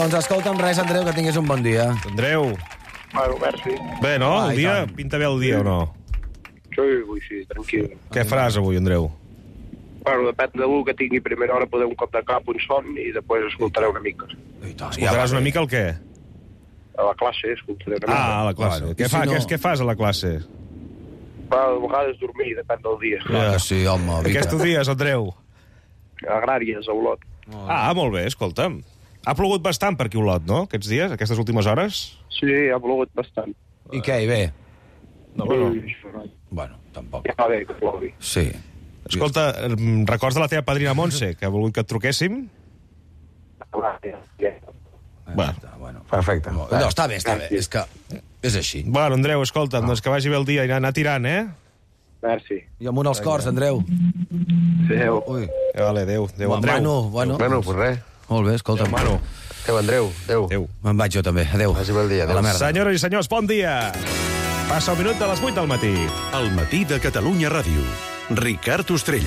Doncs escolta'm res, Andreu, que tinguis un bon dia. Andreu. Bueno, merci. Bé, no? El dia? Pinta bé el dia o no? Sí, vull sí, tranquil. Què faràs avui, Andreu? Bueno, depèn d'algú que tingui primera hora poder un cop de cap, un son, i després escoltaré una mica. Escoltaràs una mica el què? A la classe escoltaré una mica. Ah, a la classe. Bueno, Què fas a la classe? A vegades dormir, depèn del dia. Clar que sí, home. Què estudies, Andreu? Agràries, a Olot. Ah, molt bé, escolta'm. Ha plogut bastant per aquí a Olot, no?, aquests dies, aquestes últimes hores? Sí, ha plogut bastant. I què, i bé? No, bueno. Bueno, tampoc. Ja va bé que plogui. Sí. Escolta, records de la teva padrina Montse, que ha volgut que et truquéssim? Bueno. Perfecte. No, està bé. És que és així. Bueno, Andreu, escolta'm, doncs que vagi bé el dia i anar tirant, eh? Merci. I amunt els cors, Andreu. Adéu. Ui. Vale, adéu, Andreu. Bueno. Bueno, pues res. Molt bé, escolta'm. Manu. Adéu, Andreu. Adéu. Adéu. Me'n vaig jo també. Adéu. Vagi bé el dia. A la Adéu. merda. Senyores i senyors, bon dia. Passa el minut de les 8 del matí. El matí de Catalunya Ràdio. Ricard Ostrell.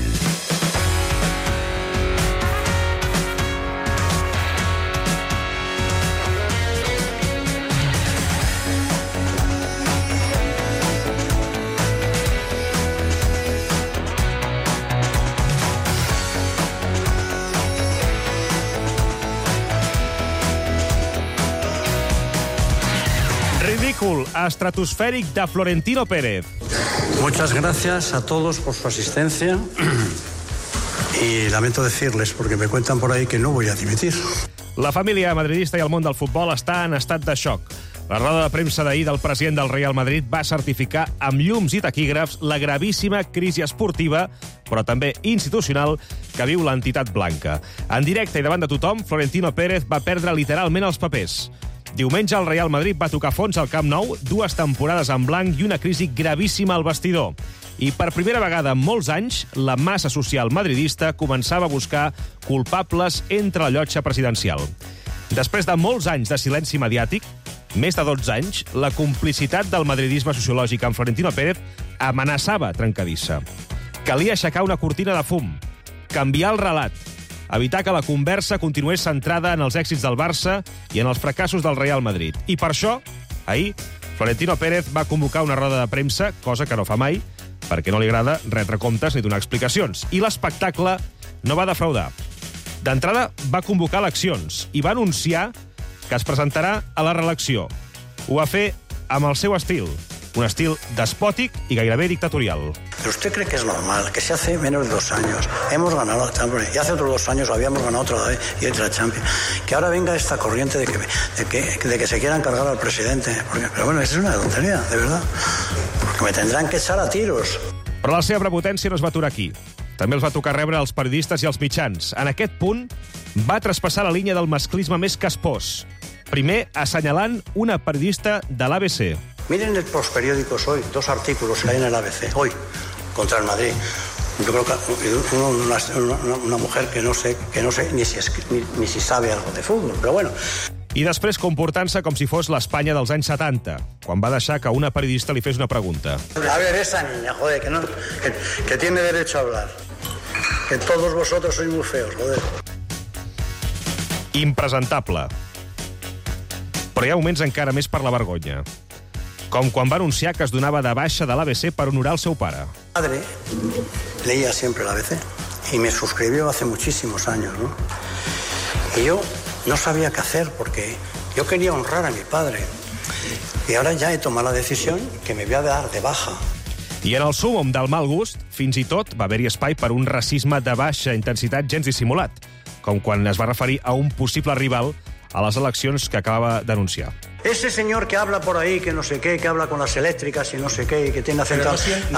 Ridícul estratosfèric de Florentino Pérez. Muchas gracias a todos por su asistencia y lamento decirles, porque me cuentan por ahí que no voy a dimitir. La família madridista i el món del futbol està en estat de xoc. La roda de premsa d'ahir del president del Real Madrid va certificar amb llums i taquígrafs la gravíssima crisi esportiva, però també institucional, que viu l'entitat blanca. En directe i davant de tothom, Florentino Pérez va perdre literalment els papers. Diumenge el Real Madrid va tocar fons al Camp Nou, 2 temporades en blanc i una crisi gravíssima al vestidor. I per primera vegada en molts anys, la massa social madridista començava a buscar culpables entre la llotja presidencial. Després de molts anys de silenci mediàtic, més de 12 anys, la complicitat del madridisme sociològic amb Florentino Pérez amenaçava trencadissa. Calia aixecar una cortina de fum, canviar el relat, evitar que la conversa continués centrada en els èxits del Barça i en els fracassos del Real Madrid. I per això, ahir, Florentino Pérez va convocar una roda de premsa, cosa que no fa mai, perquè no li agrada retre comptes ni donar explicacions. I l'espectacle no va defraudar. D'entrada, va convocar eleccions i va anunciar que es presentarà a la reelecció. Ho va fer amb el seu estil, un estil despòtic i gairebé dictatorial. ¿Pero usted cree que es normal que si hace menos de 2 años hemos ganado la Champions y hace otros 2 años habíamos ganado otra vez y otra Champions, que ahora venga esta corriente de que se quieran cargar al presidente? Pero bueno, eso es una tontería, de verdad. Porque me tendrán que echar a tiros. Però la seva prepotència no es va aturar aquí. També els va tocar rebre els periodistes i els mitjans. En aquest punt, va traspassar la línia del masclisme més caspós. Primer, assenyalant una periodista de l'ABC. Miren los periódicos hoy, 2 artículos que hay en el ABC, hoy, contra el Madrid. Yo creo que una mujer que no sé ni si sabe algo de fútbol, pero bueno. I després comportant-se com si fos l'Espanya dels anys 70, quan va deixar que una periodista li fes una pregunta. A ver, esa niña, joder, que tiene derecho a hablar. Que todos vosotros sois muy feos, joder. Impresentable. Però hi ha moments encara més per la vergonya. Com quan va anunciar que es donava de baixa de l'ABC per honorar el seu pare. Mi padre leía siempre el ABC y me suscribió hace muchísimos años, ¿no? Y yo no sabía qué hacer porque yo quería honrar a mi padre. Y ahora ya he tomado la decisión que me voy a dar de baja. I en el súmmum del mal gust, fins i tot va haver-hi espai per un racisme de baixa intensitat gens dissimulat, com quan es va referir a un possible rival a les eleccions que acabava d'anunciar. Ese señor que habla por ahí, que no sé qué, que habla con las eléctricas y no sé qué, y que tiene acento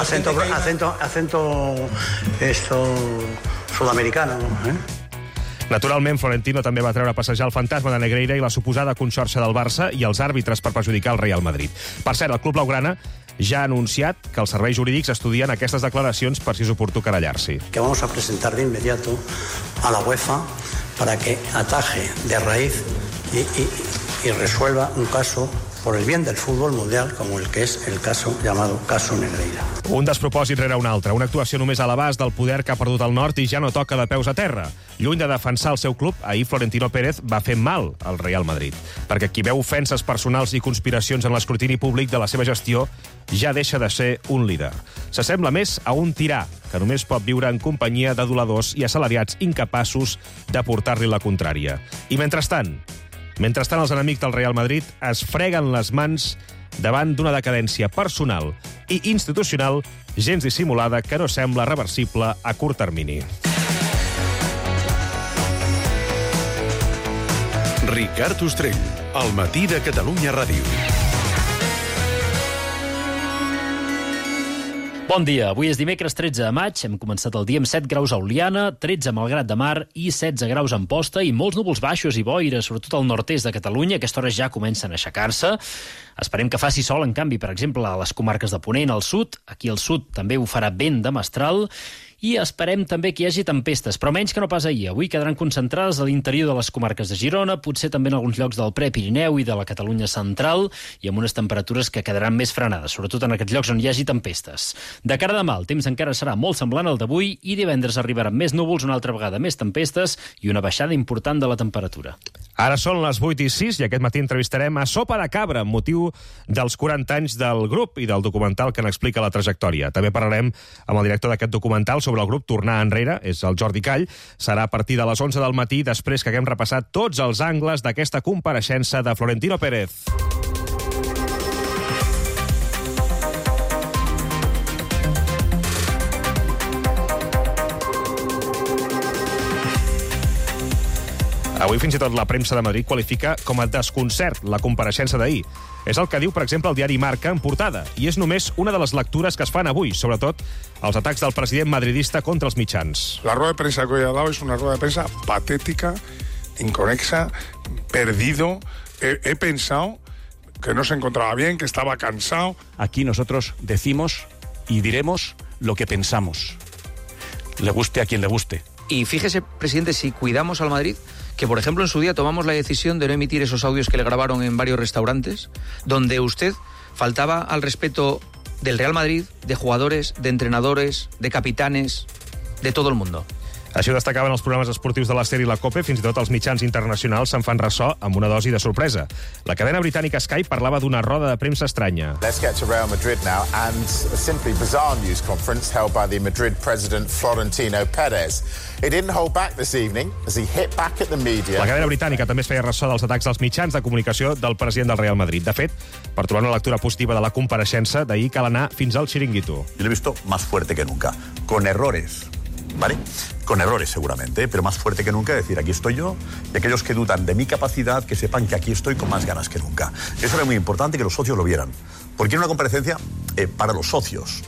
sudamericano, ¿eh? Naturalment, Florentino també va treure a passejar el fantasma de Negreira i la suposada conxorxa del Barça i els àrbitres per perjudicar el Real Madrid. Per cert, el club blaugrana ja ha anunciat que els serveis jurídics estudien aquestes declaracions per si és oportú querellar-s'hi. Que vamos a presentar de inmediato a la UEFA para que ataje de raíz y resuelva un caso por el bien del fútbol mundial, como el que es el caso llamado caso Negreira. Un despropòsit rere un altre. Una actuació només a l'abast del poder que ha perdut el nord i ja no toca de peus a terra. Lluny de defensar el seu club, ahir Florentino Pérez va fer mal al Real Madrid. Perquè qui veu ofenses personals i conspiracions en l'escrutini públic de la seva gestió ja deixa de ser un líder. S'assembla més a un tirà, que només pot viure en companyia d'aduladors i assalariats incapaços de portar-li la contrària. I mentrestant, els enemics del Real Madrid es freguen les mans davant d'una decadència personal i institucional gens dissimulada que no sembla reversible a curt termini. Ricard Ostrell, al matí de Catalunya Ràdio. Bon dia. Avui és dimecres 13 de maig. Hem començat el dia amb 7 graus a Oliana, 13 a Malgrat de Mar i 16 graus a Amposta i molts núvols baixos i boira, sobretot al nord-est de Catalunya. A aquesta hora ja comencen a aixecar-se. Esperem que faci sol, en canvi, per exemple, a les comarques de Ponent, al sud. Aquí al sud també ho farà vent de mestral. I esperem també que hi hagi tempestes, però menys que no pas ahir. Avui quedaran concentrades a l'interior de les comarques de Girona, potser també en alguns llocs del Prepirineu i de la Catalunya central, i amb unes temperatures que quedaran més frenades, sobretot en aquests llocs on hi hagi tempestes. De cara a demà, el temps encara serà molt semblant al d'avui i divendres arribaran més núvols, una altra vegada més tempestes i una baixada important de la temperatura. Ara són les 8:06 i aquest matí entrevistarem a Sopa de Cabra amb motiu dels 40 anys del grup i del documental que n'explica la trajectòria. També parlarem amb el director d'aquest documental sobre el grup Tornar Enrere, és el Jordi Call. Serà a partir de les 11 del matí, després que haguem repassat tots els angles d'aquesta compareixença de Florentino Pérez. Avui fins i tot la premsa de Madrid qualifica com a desconcert la compareixença d'ahir. És el que diu, per exemple, el diari Marca en portada, i és només una de les lectures que es fan avui, sobretot els atacs del president madridista contra els mitjans. La rueda de prensa que hoy ha dado es una rueda de prensa patética, inconexa, perdido. He pensado que no se encontraba bien, que estaba cansado. Aquí nosotros decimos y diremos lo que pensamos. Le guste a quien le guste. Y fíjese, presidente, si cuidamos al Madrid, que por ejemplo en su día tomamos la decisión de no emitir esos audios que le grabaron en varios restaurantes, donde usted faltaba al respeto del Real Madrid, de jugadores, de entrenadores, de capitanes, de todo el mundo. Així ho destacaven els programes esportius de la SER i la COPE, fins i tot els mitjans internacionals se'n fan ressò amb una dosi de sorpresa. La cadena britànica Sky parlava d'una roda de premsa estranya. Let's get to Real Madrid now and a simply bizarre news conference held by the Madrid president Florentino Pérez. He didn't hold back this evening as he hit back at the media. La cadena britànica també es feia ressò dels atacs als mitjans de comunicació del president del Real Madrid. De fet, per trobar una lectura positiva de la compareixença, d'ahir cal anar fins al Chiringuito. Yo lo he visto más fuerte que nunca, con errores, ¿vale? Con errores seguramente, pero más fuerte que nunca, decir, aquí estoy yo, y aquellos que dudan de mi capacidad, que sepan que aquí estoy con más ganas que nunca. Eso era muy importante que los socios lo vieran, porque era una comparecencia para los socios.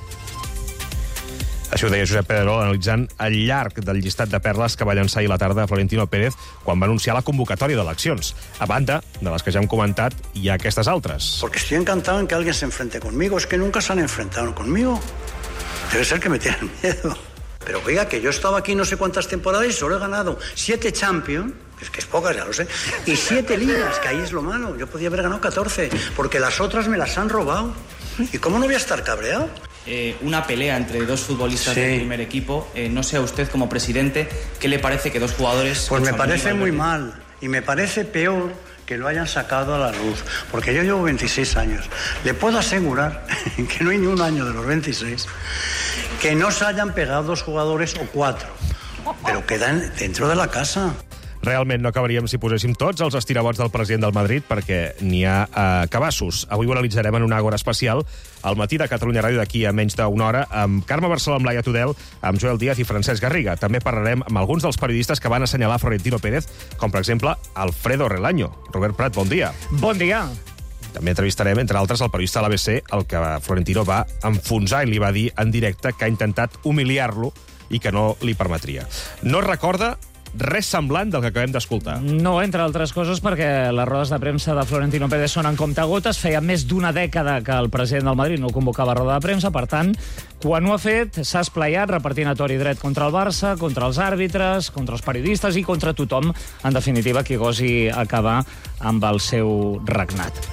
Això ho deia Josep Pedrerol analitzant el llarg del llistat de perles que va llançar ahir a la tarda Florentino Pérez quan va anunciar la convocatòria d'eleccions. A banda de les que ja hem comentat, hi ha aquestes altres. Porque estoy encantado en que alguien se enfrente conmigo. Es que nunca se han enfrentado conmigo. Debe ser que me tienen miedo. Pero oiga, que yo estaba aquí no sé cuántas temporadas y solo he ganado 7 Champions, que es pocas, ya lo sé, y 7 ligas, que ahí es lo malo. Yo podía haber ganado 14, porque las otras me las han robado. ¿Y cómo no voy a estar cabreado? Una pelea entre dos futbolistas del primer equipo. No sé a usted, como presidente, ¿qué le parece que dos jugadores... Pues me parece muy mal, y me parece peor que lo hayan sacado a la luz, porque yo llevo 26 años. Le puedo asegurar que no hay ni un año de los 26 que no se hayan pegado 2 jugadores o 4, pero quedan dentro de la casa. Realment no acabaríem si poséssim tots els estirabots del president del Madrid perquè n'hi ha cabassos. Avui ho analitzarem en una Àgora especial al matí de Catalunya Ràdio d'aquí a menys d'una hora amb Carme Barceló, amb Laia Tudel, amb Joel Díaz i Francesc Garriga. També parlarem amb alguns dels periodistes que van assenyalar Florentino Pérez, com per exemple Alfredo Relaño. Robert Prat, bon dia. Bon dia. També entrevistarem, entre altres, el periodista de l'ABC, el que Florentino va enfonsar i li va dir en directe que ha intentat humiliar-lo i que no li permetria. No recorda res semblant del que acabem d'escoltar. No, entre altres coses, perquè les rodes de premsa de Florentino Pérez són en comptagotes. Feia més d'una dècada que el president del Madrid no convocava roda de premsa, per tant, quan ho ha fet, s'ha esplayat repartint a tort i dret contra el Barça, contra els àrbitres, contra els periodistes i contra tothom, en definitiva, qui gosi acabar amb el seu regnat.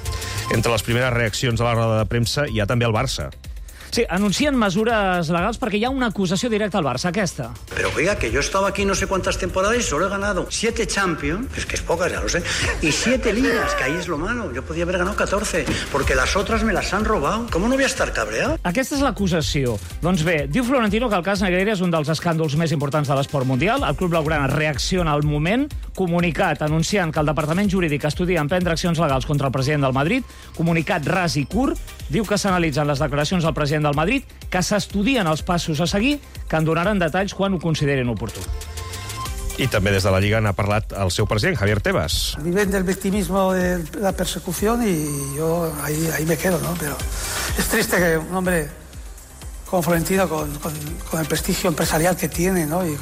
Entre les primeres reaccions a la roda de premsa hi ha també el Barça. Sí, anuncien mesures legals perquè hi ha una acusació directa al Barça, aquesta. Pero oiga, que yo estaba aquí no sé cuántas temporadas y solo he ganado 7 Champions, es que es pocas, ya lo sé, y 7 ligas, que ahí es lo malo. Yo podía haber ganado 14, porque las otras me las han robado. ¿Cómo no voy a estar cabreado? Aquesta és l'acusació. Doncs bé, diu Florentino que el cas Negreira és un dels escàndols més importants de l'esport mundial. El club blaugrana reacciona al moment, comunicat anunciant que el Departament Jurídic estudia emprendre accions legals contra el president del Madrid, comunicat ras i curt, diu que s'analitzen les declaracions del president del Madrid, que s'estudien els passos a seguir, que en donaran detalls quan ho considerin oportú. I també des de la Lliga n'ha parlat el seu president, Javier Tebas. Viven del victimismo de la persecución y yo ahí me quedo, ¿no? Pero es triste que un hombre como Florentino, con el prestigio empresarial que tiene, ¿no? Y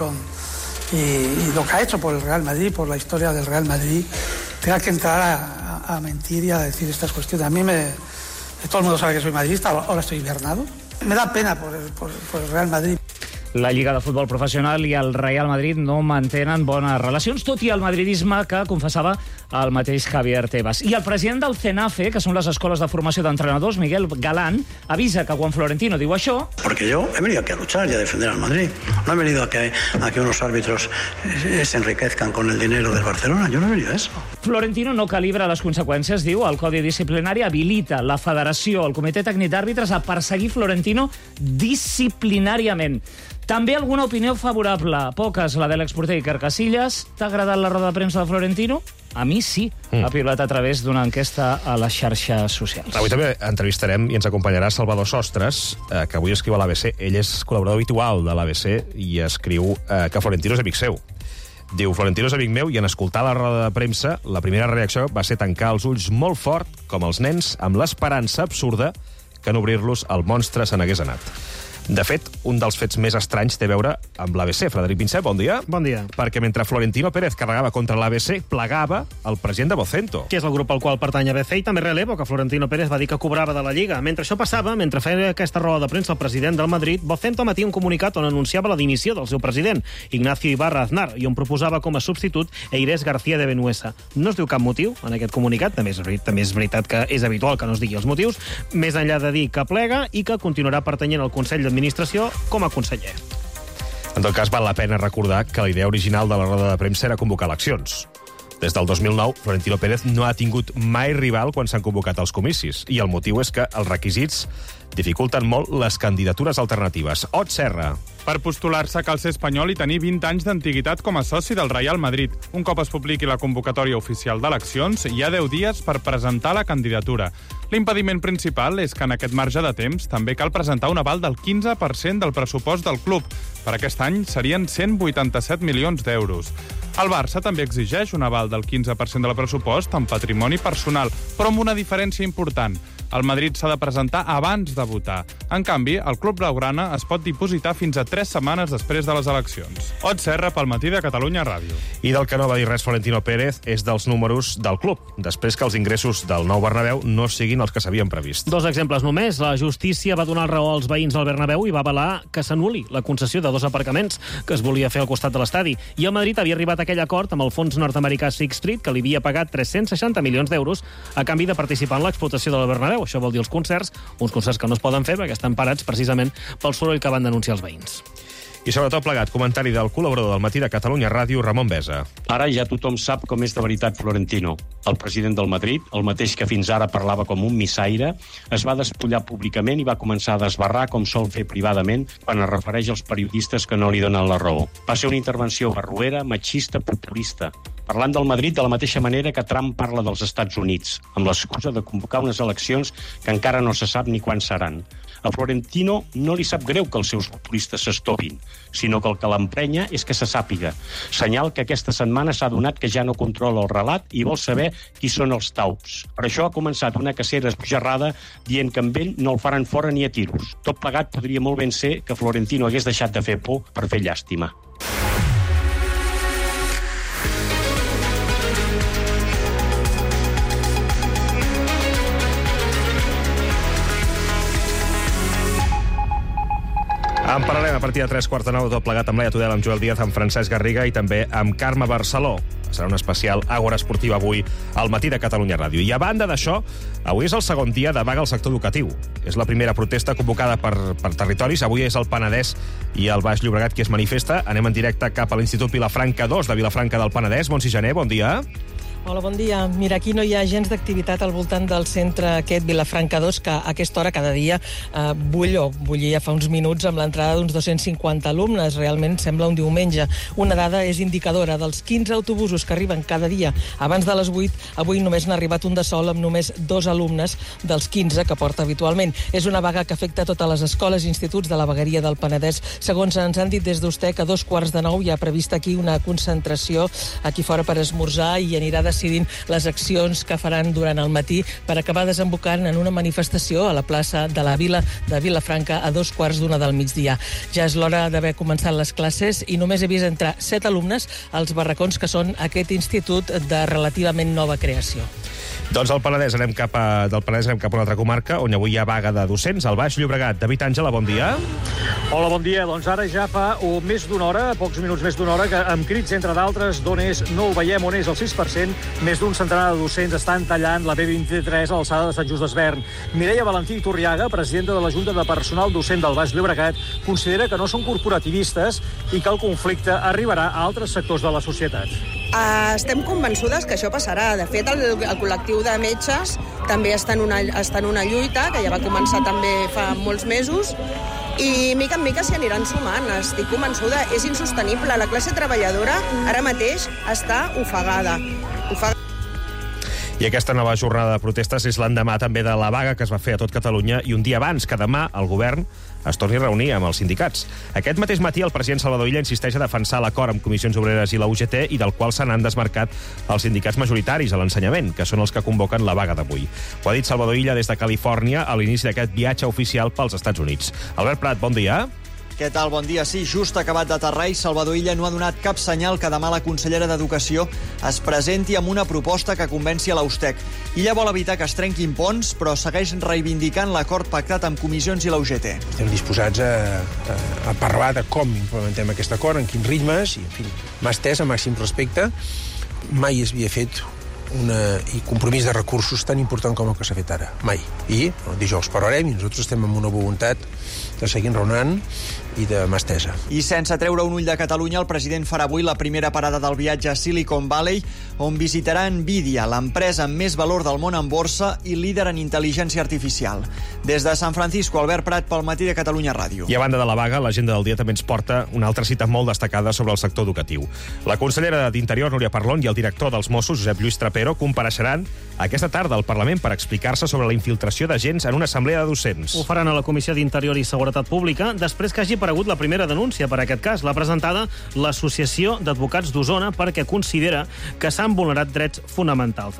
lo que ha hecho por el Real Madrid, por la historia del Real Madrid, tenga que entrar a mentir y a decir estas cuestiones. A mí todo el mundo sabe que soy madridista, ahora estoy hibernado. Me da pena por el Real Madrid. La Lliga de Futbol Professional i el Real Madrid no mantenen bones relacions, tot i el madridisme que confessava el mateix Javier Tebas. I el president del CENAFE, que són les escoles de formació d'entrenadors, Miguel Galán, avisa que quan Florentino diu això... Porque yo he venido aquí a luchar y a defender al Madrid. No he venido a que unos árbitros se enriquezcan con el dinero del Barcelona. Yo no he venido a eso. Florentino no calibra les conseqüències, diu. El Codi Disciplinari habilita la Federació, el Comitè Tècnic d'Àrbitres, a perseguir Florentino disciplinàriament. També alguna opinió favorable, poques, la de l'exporter Iker Casillas. T'ha agradat la roda de premsa de Florentino? A mi sí, ha piulat a través d'una enquesta a les xarxes socials. Avui també entrevistarem i ens acompanyarà Salvador Sostres, que avui escriu a l'ABC. Ell és col·laborador habitual de l'ABC i escriu que Florentino és amic seu. Diu, Florentino és amic meu i en escoltar la roda de premsa la primera reacció va ser tancar els ulls molt fort, com els nens, amb l'esperança absurda que en obrir-los el monstre se n'hagués anat. De fet, un dels fets més estranys té a veure amb l'ABC. Frederic Vincent, bon dia. Bon dia. Perquè mentre Florentino Pérez carregava contra l'ABC, plegava el president de Vocento. Que és el grup al qual pertany ABC, i també relevo que Florentino Pérez va dir que cobrava de la Lliga. Mentre això passava, mentre feia aquesta roda de premsa el president del Madrid, Vocento emetia un comunicat on anunciava la dimissió del seu president, Ignacio Ibarra Aznar, i on proposava com a substitut Eirés García de Benuesa. No es diu cap motiu en aquest comunicat, també és veritat que és habitual que no es digui els motius, més enllà de dir que plega i que continuarà pertanyent al Consell d'Administració com a conseller. En tot cas, val la pena recordar que la idea original de la roda de premsa era convocar eleccions. Des del 2009, Florentino Pérez no ha tingut mai rival quan s'han convocat els comicis, i el motiu és que els requisits dificulten molt les candidatures alternatives. Ot Serra. Per postular-se cal ser espanyol i tenir 20 anys d'antiguitat com a soci del Real Madrid. Un cop es publiqui la convocatòria oficial d'eleccions, hi ha 10 dies per presentar la candidatura. L'impediment principal és que en aquest marge de temps també cal presentar un aval del 15% del pressupost del club. Per aquest any serien 187 milions d'euros. El Barça també exigeix un aval del 15% del pressupost en patrimoni personal, però amb una diferència important. El Madrid s'ha de presentar abans de votar. En canvi, el club blaugrana es pot dipositar fins a 3 setmanes després de les eleccions. Ot Serra pel Matí de Catalunya Ràdio. I del que no va dir res Florentino Pérez és dels números del club, després que els ingressos del nou Bernabéu no siguin els que s'havien previst. Dos exemples només. La justícia va donar raó als veïns del Bernabéu i va avalar que s'anul·li la concessió de 2 aparcaments que es volia fer al costat de l'estadi. I el Madrid havia arribat a aquell acord amb el fons nord-americà Sixth Street, que li havia pagat 360 milions d'euros a canvi de participar en l'explotació del Bernabéu. Això vol dir els concerts, uns concerts que no es poden fer perquè estan parats precisament pel soroll que van denunciar els veïns. I sobretot plegat, comentari del col·laborador del Matí de Catalunya Ràdio, Ramon Besa. Ara ja tothom sap com és de veritat Florentino. El president del Madrid, el mateix que fins ara parlava com un missaire, es va despullar públicament i va començar a desbarrar com sol fer privadament quan es refereix als periodistes que no li donen la raó. Va ser una intervenció barroera, machista, populista, parlant del Madrid de la mateixa manera que Trump parla dels Estats Units, amb l'excusa de convocar unes eleccions que encara no se sap ni quan seran. A Florentino no li sap greu que els seus populistes s'estopin, sinó que el que l'emprenya és que se sàpiga. Senyal que aquesta setmana s'ha donat que ja no controla el relat i vol saber qui són els taups. Per això ha començat una cacera esbojarrada dient que amb ell no el faran fora ni a tiros. Tot plegat podria molt ben ser que Florentino hagués deixat de fer por per fer llàstima. En parlarem a partir de 3:15, tot plegat amb Laia Tudela, amb Joel Díaz, amb Francesc Garriga i també amb Carme Barceló. Serà un especial Àgora Esportiva avui al matí de Catalunya Ràdio. I a banda d'això, avui és el segon dia de vaga al sector educatiu. És la primera protesta convocada per territoris. Avui és el Penedès i el Baix Llobregat qui es manifesta. Anem en directe cap a l'Institut Vilafranca 2 de Vilafranca del Penedès. Montse Jané, bon dia. Hola, bon dia. Mira, aquí no hi ha gens d'activitat al voltant del centre aquest Vilafranca 2, que a aquesta hora cada dia bullia fa uns minuts amb l'entrada d'uns 250 alumnes. Realment sembla un diumenge. Una dada és indicadora. Dels 15 autobusos que arriben cada dia abans de les 8, avui només n'ha arribat un de sol amb només 2 alumnes dels 15 que porta habitualment. És una vaga que afecta totes les escoles i instituts de la vegueria del Penedès. Segons ens han dit des d'Ustè, que a 8:45 hi ha prevista aquí una concentració aquí fora per esmorzar i anirà decidint les accions que faran durant el matí per acabar desembocant en una manifestació a la plaça de la Vila de Vilafranca a 2:15 del migdia. Ja és l'hora d'haver començat les classes i només he vist entrar 7 alumnes als barracons que són aquest institut de relativament nova creació. Doncs del Penedès anem cap a una altra comarca on avui hi ha vaga de docents, al Baix Llobregat. David Àngela, bon dia. Hola, bon dia. Doncs ara ja fa més d'una hora, pocs minuts més d'una hora, que amb crits, entre d'altres, d'on és, no ho veiem, on és el 6%, més d'un centenar de docents estan tallant la B23 a l'alçada de Sant Just d'Esvern. Mireia Valentí Turriaga, presidenta de la Junta de Personal Docent del Baix Llobregat, considera que no són corporativistes i que el conflicte arribarà a altres sectors de la societat. Estem convençudes que això passarà. De fet, el col·lectiu de metges també està en una lluita, que ja va començar també fa molts mesos, i mica en mica s'hi aniran sumant. Estic convençuda. És insostenible. La classe treballadora ara mateix està ofegada. I aquesta nova jornada de protestes és l'endemà també de la vaga que es va fer a tot Catalunya i un dia abans que demà el govern es torni a reunir amb els sindicats. Aquest mateix matí el president Salvador Illa insisteix a defensar l'acord amb Comissions Obreres i la UGT i del qual se n'han desmarcat els sindicats majoritaris a l'ensenyament, que són els que convoquen la vaga d'avui. Ho ha dit Salvador Illa des de Califòrnia a l'inici d'aquest viatge oficial pels Estats Units. Albert Prat, bon dia. Què tal? Bon dia. Sí, just acabat d'aterrar i Salvador Illa no ha donat cap senyal que demà la consellera d'Educació es presenti amb una proposta que convenci a l'Austec. Illa vol evitar que es trenquin ponts, però segueix reivindicant l'acord pactat amb Comissions i la UGT. Estem disposats a parlar de com implementem aquest acord, en quins ritmes, i, en fi, mà estesa, màxim respecte. Mai es havia fet i compromís de recursos tan important com el que s'ha fet ara. Mai. I dijous parlarem i nosaltres estem amb una voluntat de seguir enraonant i de mà estesa. I sense treure un ull de Catalunya, el president farà avui la primera parada del viatge a Silicon Valley, on visitarà Nvidia, l'empresa amb més valor del món en borsa i líder en intel·ligència artificial. Des de San Francisco, Albert Prat, pel matí de Catalunya Ràdio. I a banda de la vaga, l'agenda del dia també ens porta una altra cita molt destacada sobre el sector educatiu. La consellera d'Interior, Núria Parlon, i el director dels Mossos, Josep Lluís Trapero, compareixeran aquesta tarda al Parlament per explicar-se sobre la infiltració d'agents en una assemblea de docents. Ho faran a la Comissió d'Interior i Seguretat Pública després que hagi aparegut la primera denúncia per aquest cas. L'ha presentada l'Associació d'Advocats d'Osona perquè considera que s'han vulnerat drets fonamentals.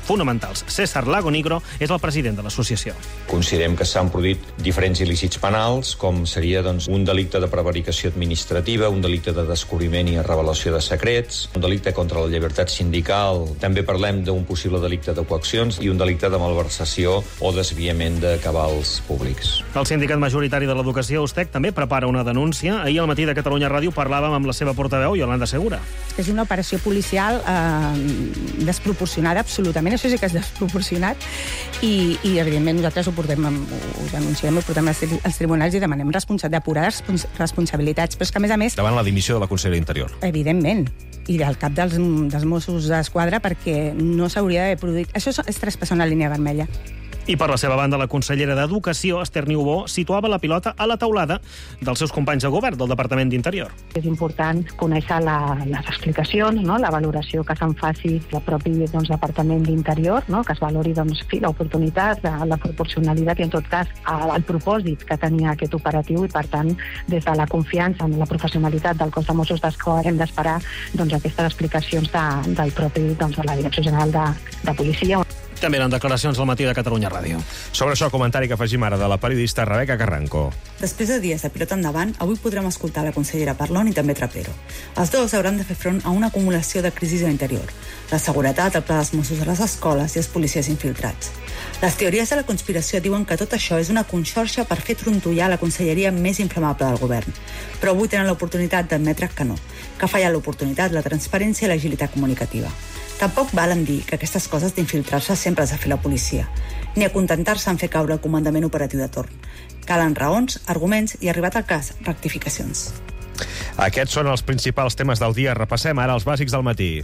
César Lagonigro és el president de l'associació. Considerem que s'han produït diferents il·lícits penals, com seria un delicte de prevaricació administrativa, un delicte de descobriment i revelació de secrets, un delicte contra la llibertat sindical. També parlem d'un possible delicte de coaccions i un delicte de malversació o desviament de cabals públics. El sindicat majoritari de l'educació, USTEC, també prepara una denúncia. Ahir al matí de Catalunya Ràdio parlàvem amb la seva portaveu, Iolanda Segura. És una operació policial desproporcionada, absolutament. Això sí que és desproporcionat. I evidentment, nosaltres ho denunciem, ho portem als tribunals i demanem depurar responsabilitats. Però és que, a més... Davant la dimissió de la consellera d'Interior. Evidentment. I del cap dels Mossos d'Esquadra, perquè no s'hauria d'haver produït. Això és traspassar una línia vermella. I per la seva banda, la consellera d'Educació, Esther Niubó, situava la pilota a la taulada dels seus companys de govern del Departament d'Interior. És important conèixer les explicacions, no? La valoració que se'n faci el propi Departament d'Interior, no? Que es valori l'oportunitat, la proporcionalitat i, en tot cas, el propòsit que tenia aquest operatiu i, per tant, des de la confiança en la professionalitat del cos de Mossos d'Esquadra hem d'esperar aquestes explicacions del propi de la Direcció General de Policia. També eren declaracions al matí de Catalunya Ràdio. Sobre això, comentari que afegim ara de la periodista Rebeca Carranco. Després de dies de pilota endavant, avui podrem escoltar la consellera Parlon i també Trapero. Els dos hauran de fer front a una acumulació de crisis a l'interior. La seguretat, el pla dels Mossos a les escoles i els policies infiltrats. Les teories de la conspiració diuen que tot això és una conxorxa per fer trontollar la conselleria més inflamable del govern. Però avui tenen l'oportunitat d'admetre que no, que falla l'oportunitat, la transparència i l'agilitat comunicativa. Tampoc valen dir que aquestes coses d'infiltrar-se sempre has de fer la policia, ni acontentar-se en fer caure el comandament operatiu de torn. Calen raons, arguments i, arribat al cas, rectificacions. Aquests són els principals temes del dia. Repassem ara els bàsics del matí.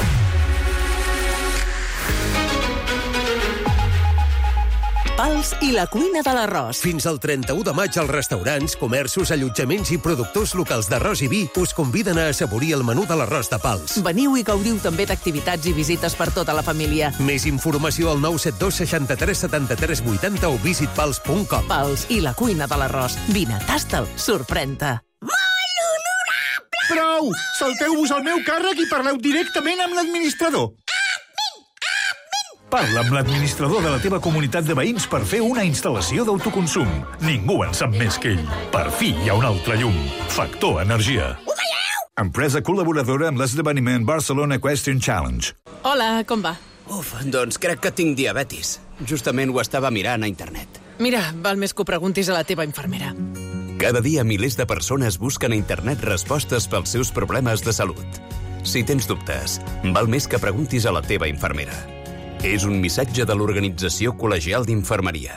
Pals i la cuina de l'arròs. Fins al 31 de maig, els restaurants, comerços, allotjaments i productors locals d'arròs i vi us conviden a assaborir el menú de l'arròs de Pals. Veniu i gaudiu també d'activitats i visites per tota la família. Més informació al 972 63 73 80 o visitpals.com. Pals i la cuina de l'arròs. Vine, tasta'l, sorprèn-te. Prou! Salteu-vos al meu càrrec i parleu directament amb l'administrador. Parla amb l'administrador de la teva comunitat de veïns per fer una instal·lació d'autoconsum. Ningú en sap més que ell. Per fi hi ha un altre llum. Factor Energia. Empresa col·laboradora amb l'esdeveniment Barcelona Equestrian Challenge. Hola, com va? Uf, doncs crec que tinc diabetis. Justament ho estava mirant a internet. Mira, val més que ho preguntis a la teva infermera. Cada dia milers de persones busquen a internet respostes pels seus problemes de salut. Si tens dubtes, val més que preguntis a la teva infermera. És un missatge de l'Organització Col·legial d'Infermeria.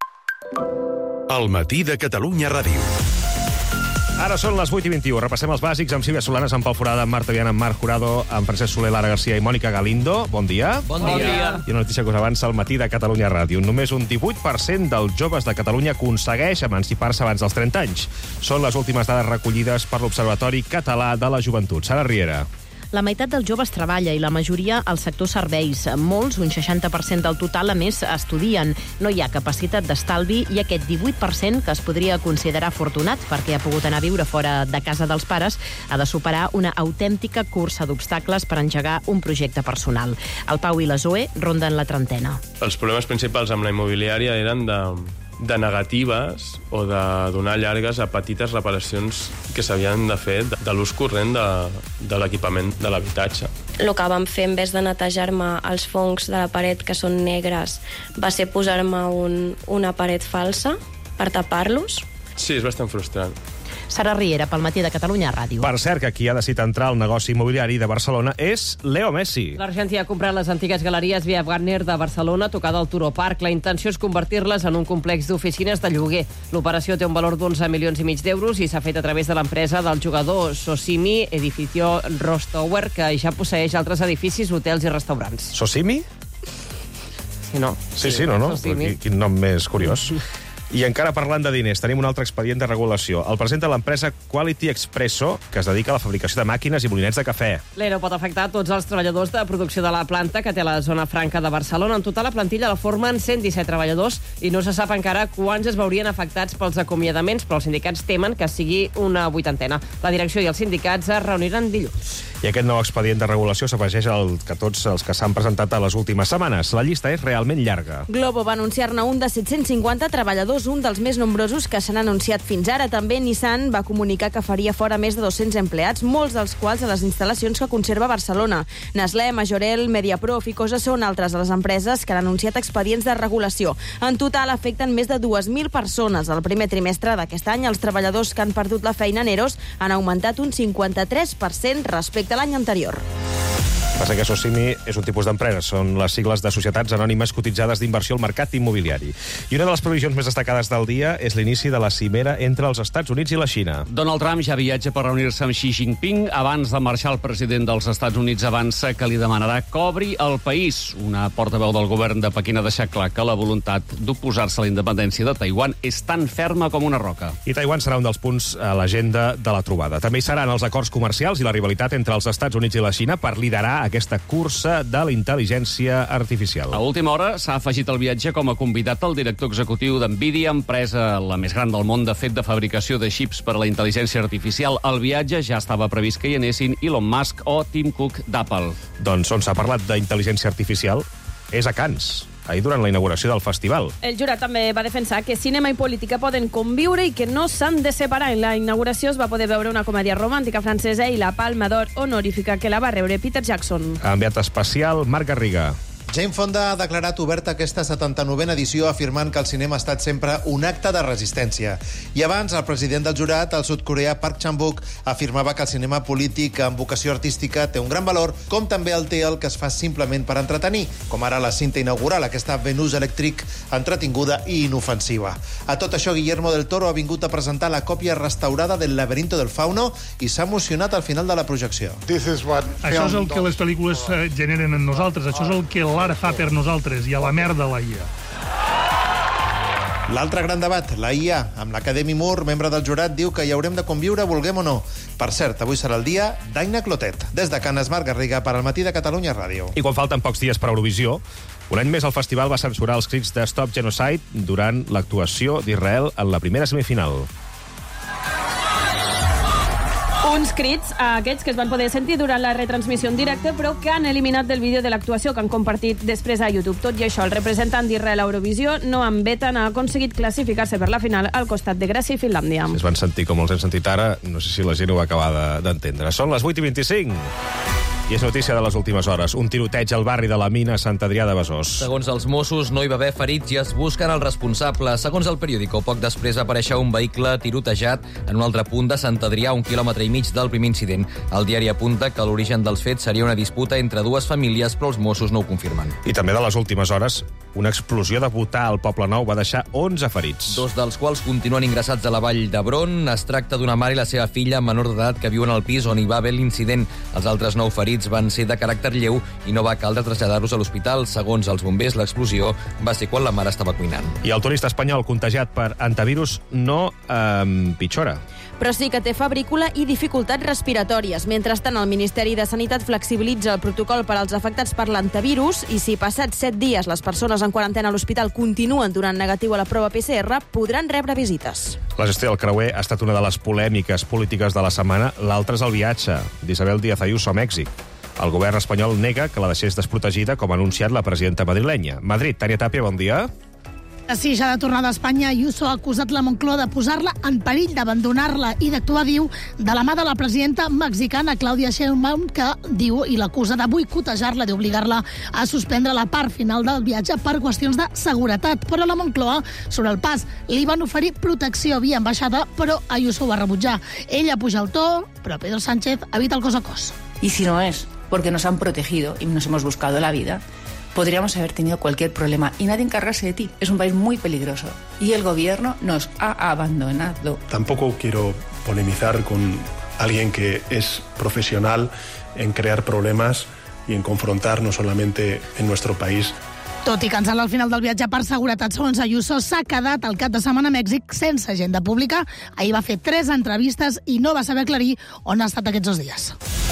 El matí de Catalunya Ràdio. Ara són les 8:21. Repassem els bàsics amb Sílvia Solanes, amb Pau Forada, amb Marta Viana, amb Marc Jurado, amb Francesc Soler, Lara Garcia i Mònica Galindo. Bon dia. Bon dia. I una notícia que us avança al matí de Catalunya Ràdio. Només un 18% dels joves de Catalunya aconsegueix emancipar-se abans dels 30 anys. Són les últimes dades recollides per l'Observatori Català de la Joventut. Sara Riera. La meitat dels joves treballa i la majoria al sector serveis. Molts, un 60% del total, a més, estudien. No hi ha capacitat d'estalvi i aquest 18% que es podria considerar afortunat perquè ha pogut anar a viure fora de casa dels pares ha de superar una autèntica cursa d'obstacles per engegar un projecte personal. El Pau i la Zoe ronden la trentena. Els problemes principals amb la immobiliària eren de negatives o de donar llargues a petites reparacions que s'havien de fer de l'ús corrent de l'equipament de l'habitatge. El que vam fer, en vez de netejar-me els fongs de la paret, que són negres, va ser posar-me una paret falsa per tapar-los. Sí, és bastant frustrant. Sara Riera, pel matí de Catalunya Ràdio. Per cert, que qui ha decidit entrar al negoci immobiliari de Barcelona és Leo Messi. L'Argentí ha comprat les antigues galeries Via Wagner de Barcelona, tocada al Turó Park. La intenció és convertir-les en un complex d'oficines de lloguer. L'operació té un valor d'11,5 milions d'euros i s'ha fet a través de l'empresa del jugador Sosimi Edificio Rostower, que ja posseeix altres edificis, hotels i restaurants. Sosimi? Sí, no. Sí, no? Quin nom més curiós. I encara parlant de diners, tenim un altre expedient de regulació. El presenta l'empresa Quality Expresso, que es dedica a la fabricació de màquines i molinets de cafè. L'ERO pot afectar tots els treballadors de producció de la planta que té a la zona franca de Barcelona. En total, la plantilla la formen 117 treballadors i no se sap encara quants es veurien afectats pels acomiadaments, però els sindicats temen que sigui una 80ena. La direcció i els sindicats es reuniran dilluns. I aquest nou expedient de regulació s'afegeix al que tots els que s'han presentat a les últimes setmanes. La llista és realment llarga. Globo va anunciar-ne un de 750 treballadors, un dels més nombrosos que s'han anunciat fins ara. També Nissan va comunicar que faria fora més de 200 empleats, molts dels quals a les instal·lacions que conserva Barcelona. Nestlé, Majorel, Mediapro, Ficosa són altres de les empreses que han anunciat expedients de regulació. En total afecten més de 2.000 persones. Al primer trimestre d'aquest any, els treballadors que han perdut la feina en EROs han augmentat un 53% respecte a l'any anterior. Passa que Sosimi és un tipus d'empresa. Són les sigles de societats anònimes cotitzades d'inversió al mercat immobiliari. I una de les previsions més destacades del dia és l'inici de la cimera entre els Estats Units i la Xina. Donald Trump ja viatja per reunir-se amb Xi Jinping. Abans de marxar, el president dels Estats Units avança que li demanarà que obri el país. Una portaveu del govern de Pequín ha deixat clar que la voluntat d'oposar-se a la independència de Taiwan és tan ferma com una roca. I Taiwan serà un dels punts a l'agenda de la trobada. També hi seran els acords comercials i la rivalitat entre els Estats Units i la Xina per liderar aquesta cursa de la intel·ligència artificial. A última hora s'ha afegit el viatge com a convidat el director executiu d'NVIDIA, empresa la més gran del món de fet de fabricació de xips per a la intel·ligència artificial. El viatge ja estava previst que hi anessin Elon Musk o Tim Cook d'Apple. Doncs on s'ha parlat d'intel·ligència artificial? és a Cannes, ahir durant la inauguració del festival. El jurat també va defensar que cinema i política poden conviure i que no s'han de separar. En la inauguració es va poder veure una comèdia romàntica francesa i la Palma d'Or honorífica que la va rebre Peter Jackson. Enviat especial, Marc Garriga. Jane Fonda ha declarat oberta aquesta 79a edició afirmant que el cinema ha estat sempre un acte de resistència. I abans, el president del jurat, el sud-coreà Park Chan-wook, afirmava que el cinema polític amb vocació artística té un gran valor, com també el té el que es fa simplement per entretenir, com ara la cinta inaugural, aquesta Venus Electric entretinguda i inofensiva. A tot això, Guillermo del Toro ha vingut a presentar la còpia restaurada del Laberinto del Fauno i s'ha emocionat al final de la projecció. Això és el que les pel·lícules generen en nosaltres, això és el que l'ara fa per nosaltres, i a la merda la IA. L'altre gran debat, la IA, amb l'Academy Moore, membre del jurat, diu que hi haurem de conviure, vulguem o no. Per cert, avui serà el dia d'Aina Clotet. Des de Cannes, Marc Garriga, per al Matí de Catalunya Ràdio. I quan falten pocs dies per Eurovisió, un any més el festival va censurar els crits de Stop Genocide durant l'actuació d'Israel en la primera semifinal. Uns crits, aquests que es van poder sentir durant la retransmissió en directe, però que han eliminat del vídeo de l'actuació que han compartit després a YouTube. Tot i això, el representant d'Israel a Eurovisió, Noam Betan, ha aconseguit classificar-se per la final al costat de Grècia i Finlàndia. Es van sentir com els hem sentit ara, no sé si la gent ho va acabar d'entendre. Són les 8:25. I és notícia de les últimes hores. Un tiroteig al barri de la Mina a Sant Adrià de Besòs. Segons els Mossos, no hi va haver ferits i es busquen el responsable. Segons el periòdico, poc després va aparèixer un vehicle tirotejat en un altre punt de Sant Adrià, 1,5 quilòmetres del primer incident. El diari apunta que l'origen dels fets seria una disputa entre dues famílies, però els Mossos no ho confirmen. I també de les últimes hores, una explosió de butà al Poble Nou va deixar 11 ferits. 2 dels quals continuen ingressats a la Vall d'Hebron. Es tracta d'una mare i la seva filla menor d'edat que viuen al pis on hi va haver l'incident. Els altres 9 ferits van ser de caràcter lleu i no va caldre traslladar-los a l'hospital. Segons els bombers, l'explosió va ser quan la mare estava cuinant. I el turista espanyol contagiat per antivirus no pitjora. Però sí que té febrícula i dificultats respiratòries. Mentrestant, el Ministeri de Sanitat flexibilitza el protocol per als afectats per l'antivirus i si passats 7 dies les persones en quarantena a l'hospital continuen donant negatiu a la prova PCR, podran rebre visites. La gestió del creuer ha estat una de les polèmiques polítiques de la setmana. L'altra és el viatge d'Isabel Díaz Ayuso a Mèxic. El govern espanyol nega que la deixés desprotegida, com ha anunciat la presidenta madrilenya. Madrid, Tània Tàpia, bon dia. Sí, ja de tornar d'Espanya, Ayuso ha acusat la Moncloa de posar-la en perill, d'abandonar-la i d'actuar, diu, de la mà de la presidenta mexicana Claudia Sheinbaum, que diu i l'acusa de boicotejar-la, d'obligar-la a suspendre la part final del viatge per qüestions de seguretat. Però la Moncloa, sobre el pas, li van oferir protecció via ambaixada, però Ayuso ho va rebutjar. Ella puja el to, però Pedro Sánchez evita el cos a cos. Y si no es porque nos han protegido y nos hemos buscado la vida, podríamos haber tenido cualquier problema y nadie encargarse de ti. Es un país muy peligroso y el gobierno nos ha abandonado. Tampoco quiero polemizar con alguien que es profesional en crear problemas y en confrontar no solamente en nuestro país. Tot i cancel·lar al final del viatge per seguretat, segons Ayuso, s'ha quedat al cap de setmana a Mèxic sense agenda pública. Ahir va fer 3 entrevistes i no va saber aclarir on ha estat aquests 2 dies.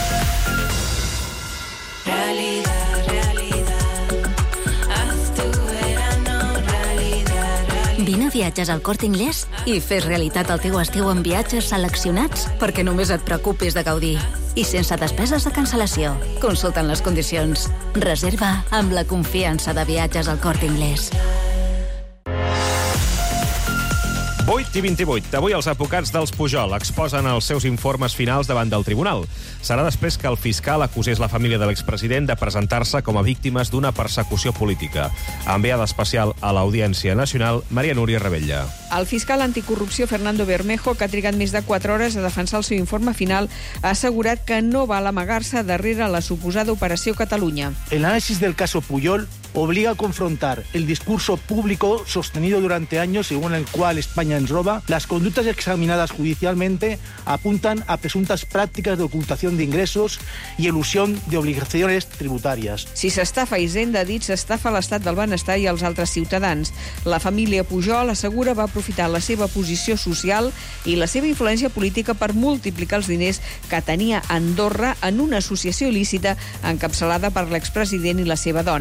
Vine a Viatges al Corte Inglés i fes realitat el teu estiu en viatges seleccionats perquè només et preocupis de gaudir. I sense despeses de cancel·lació. Consulta'n les condicions. Reserva amb la confiança de Viatges al Corte Inglés. 8:28. Avui els advocats dels Pujol exposen els seus informes finals davant del tribunal. Serà després que el fiscal acusés la família de l'expresident de presentar-se com a víctimes d'una persecució política. Enviada especial a l'Audiència Nacional, Maria Núria Rebella. El fiscal anticorrupció Fernando Bermejo, que ha trigat més de 4 hores a defensar el seu informe final, ha assegurat que no val amagar-se darrere la suposada Operació Catalunya. El análisis del caso Pujol obliga a confrontar el discurso público sostenido durante años según el cual España ens roba. Las conductas examinadas judicialmente apuntan a presuntas prácticas de ocultación de ingresos y elusión de obligaciones tributarias. Si s'estafa Hisenda, ha dit, s'estafa l'estat del benestar i els altres ciutadans. La família Pujol, assegura, va aprofitar la seva posició social i la seva influència política per multiplicar els diners que tenia Andorra en una associació il·lícita encapçalada per l'expresident i la seva dona.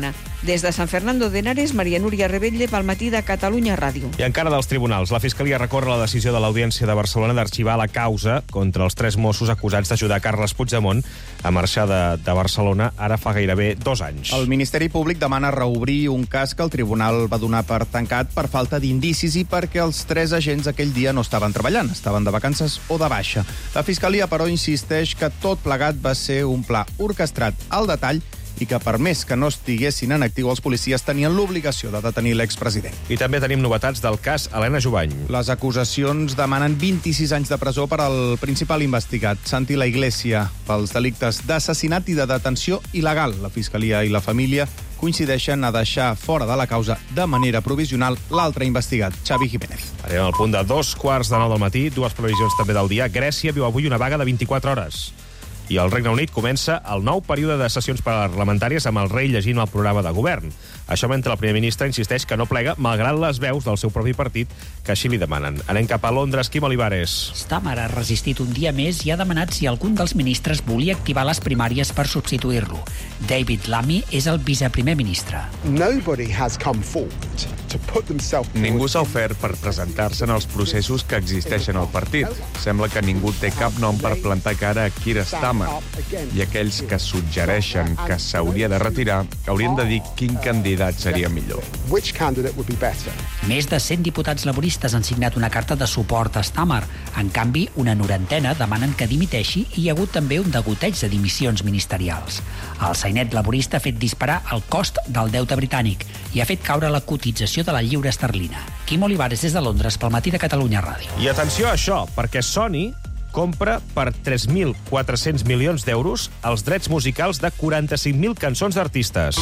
Des de Sant Fernando de Henares, Maria Núria Rebetlle, pel Matí de Catalunya Ràdio. I encara dels tribunals. La Fiscalia recorre la decisió de l'Audiència de Barcelona d'arxivar la causa contra els 3 Mossos acusats d'ajudar Carles Puigdemont a marxar de Barcelona ara fa gairebé 2 anys. El Ministeri Públic demana reobrir un cas que el tribunal va donar per tancat per falta d'indicis i perquè els 3 agents aquell dia no estaven treballant, estaven de vacances o de baixa. La Fiscalia, però, insisteix que tot plegat va ser un pla orquestrat al detall i que, per més que no estiguessin en actiu, els policies tenien l'obligació de detenir l'expresident. I també tenim novetats del cas Helena Jubany. Les acusacions demanen 26 anys de presó per al principal investigat, Santi La Iglesia, pels delictes d'assassinat i de detenció il·legal. La Fiscalia i la família coincideixen a deixar fora de la causa de manera provisional l'altre investigat, Xavi Jiménez. Arribem al punt de 2:15 del matí, 2 previsions també del dia. Grècia viu avui una vaga de 24 hores. I al Regne Unit comença el nou període de sessions parlamentàries amb el rei llegint el programa de govern. Això mentre el primer ministre insisteix que no plega, malgrat les veus del seu propi partit que així li demanen. Anem cap a Londres, Quim Olivares. Starmer ha resistit un dia més i ha demanat si algun dels ministres volia activar les primàries per substituir-lo. David Lammy és el viceprimer ministre. Ningú s'ha ofert per presentar-se en els processos que existeixen al partit. Sembla que ningú té cap nom per plantar cara a Keir Starmer. I aquells que suggereixen que s'hauria de retirar haurien de dir quin candidat seria millor. Més de 100 diputats laboristes han signat una carta de suport a Starmer. En canvi, una norantena demanen que dimiteixi i hi ha hagut també un degoteig de dimissions ministerials. El sainet laborista ha fet disparar el cost del deute britànic i ha fet caure la cotització de la lliura esterlina. Quim Olivares des de Londres pel Matí de Catalunya Ràdio. I atenció a això, perquè Sony compra per 3.400 milions d'euros els drets musicals de 45.000 cançons d'artistes.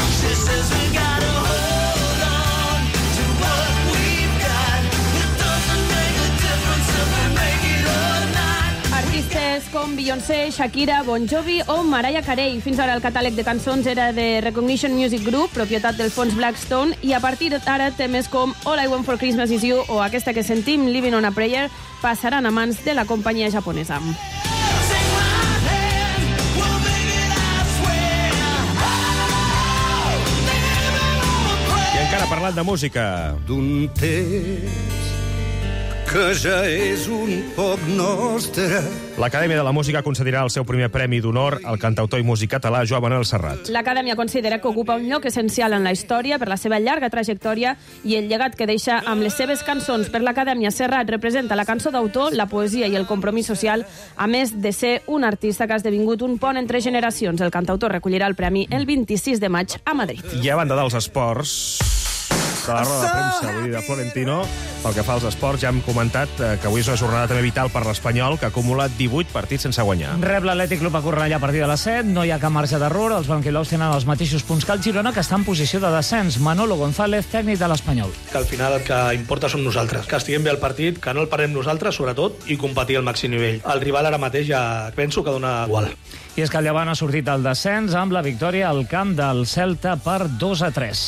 Artistes com Beyoncé, Shakira, Bon Jovi o Mariah Carey. Fins ara el catàleg de cançons era de Recognition Music Group, propietat del fons Blackstone, i a partir d'ara temes com All I Want for Christmas Is You o aquesta que sentim, Living on a Prayer, passaran a mans de la companyia japonesa. I encara parlant de música. D'un temps que ja és un poc nostre. L'Acadèmia de la Música concedirà el seu primer premi d'honor al cantautor i músic català Joan Manuel Serrat. L'Acadèmia considera que ocupa un lloc essencial en la història per la seva llarga trajectòria i el llegat que deixa amb les seves cançons. Per l'Acadèmia, Serrat representa la cançó d'autor, la poesia i el compromís social, a més de ser un artista que ha esdevingut un pont entre generacions. El cantautor recollirà el premi el 26 de maig a Madrid. I a banda dels esports, de la roda de premsa, vull dir, de Florentino, pel que fa als esports, ja hem comentat que avui és una jornada també vital per l'Espanyol, que acumula 18 partits sense guanyar. Rep l'Atlètic Club a Cornellà a partir de les 7, no hi ha cap marge d'error, els banquilous tenen els mateixos punts que el Girona, que està en posició de descens. Manolo González, tècnic de l'Espanyol. Que al final el que importa som nosaltres, que estiguem bé al partit, que no el parem nosaltres, sobretot, i competir al màxim nivell. El rival ara mateix ja penso que dona igual. I és que el Llevant ha sortit al descens amb la victòria al camp del Celta per 2-3.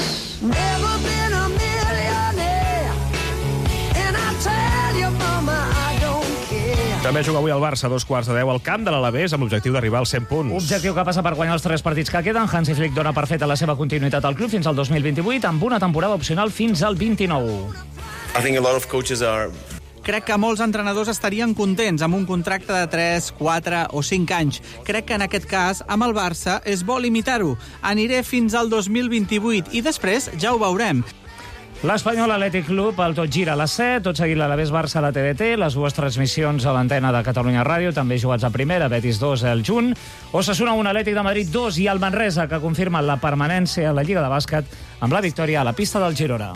També juga avui el Barça a 2:15 al camp de l'Alavés amb l'objectiu d'arribar als 100 punts. Objectiu que passa per guanyar els 3 partits que queden. Hansi Flick dona per feta la seva continuïtat al club fins al 2028 amb una temporada opcional fins al 29. I think a lot of coaches are... Crec que molts entrenadors estarien contents amb un contracte de 3, 4 o 5 anys. Crec que en aquest cas, amb el Barça, és bo limitar-ho. Aniré fins al 2028 i després ja ho veurem. L'Espanyol Atlètic Club, el tot gira a les 7, tot seguit l'Alavés Barça a la TDT, les dues transmissions a l'antena de Catalunya Ràdio, també jugats a primera, Betis 2 el juny, Osasuna 1, Atlètic de Madrid 2 i el Manresa, que confirma la permanència a la Lliga de Bàsquet amb la victòria a la pista del Girona.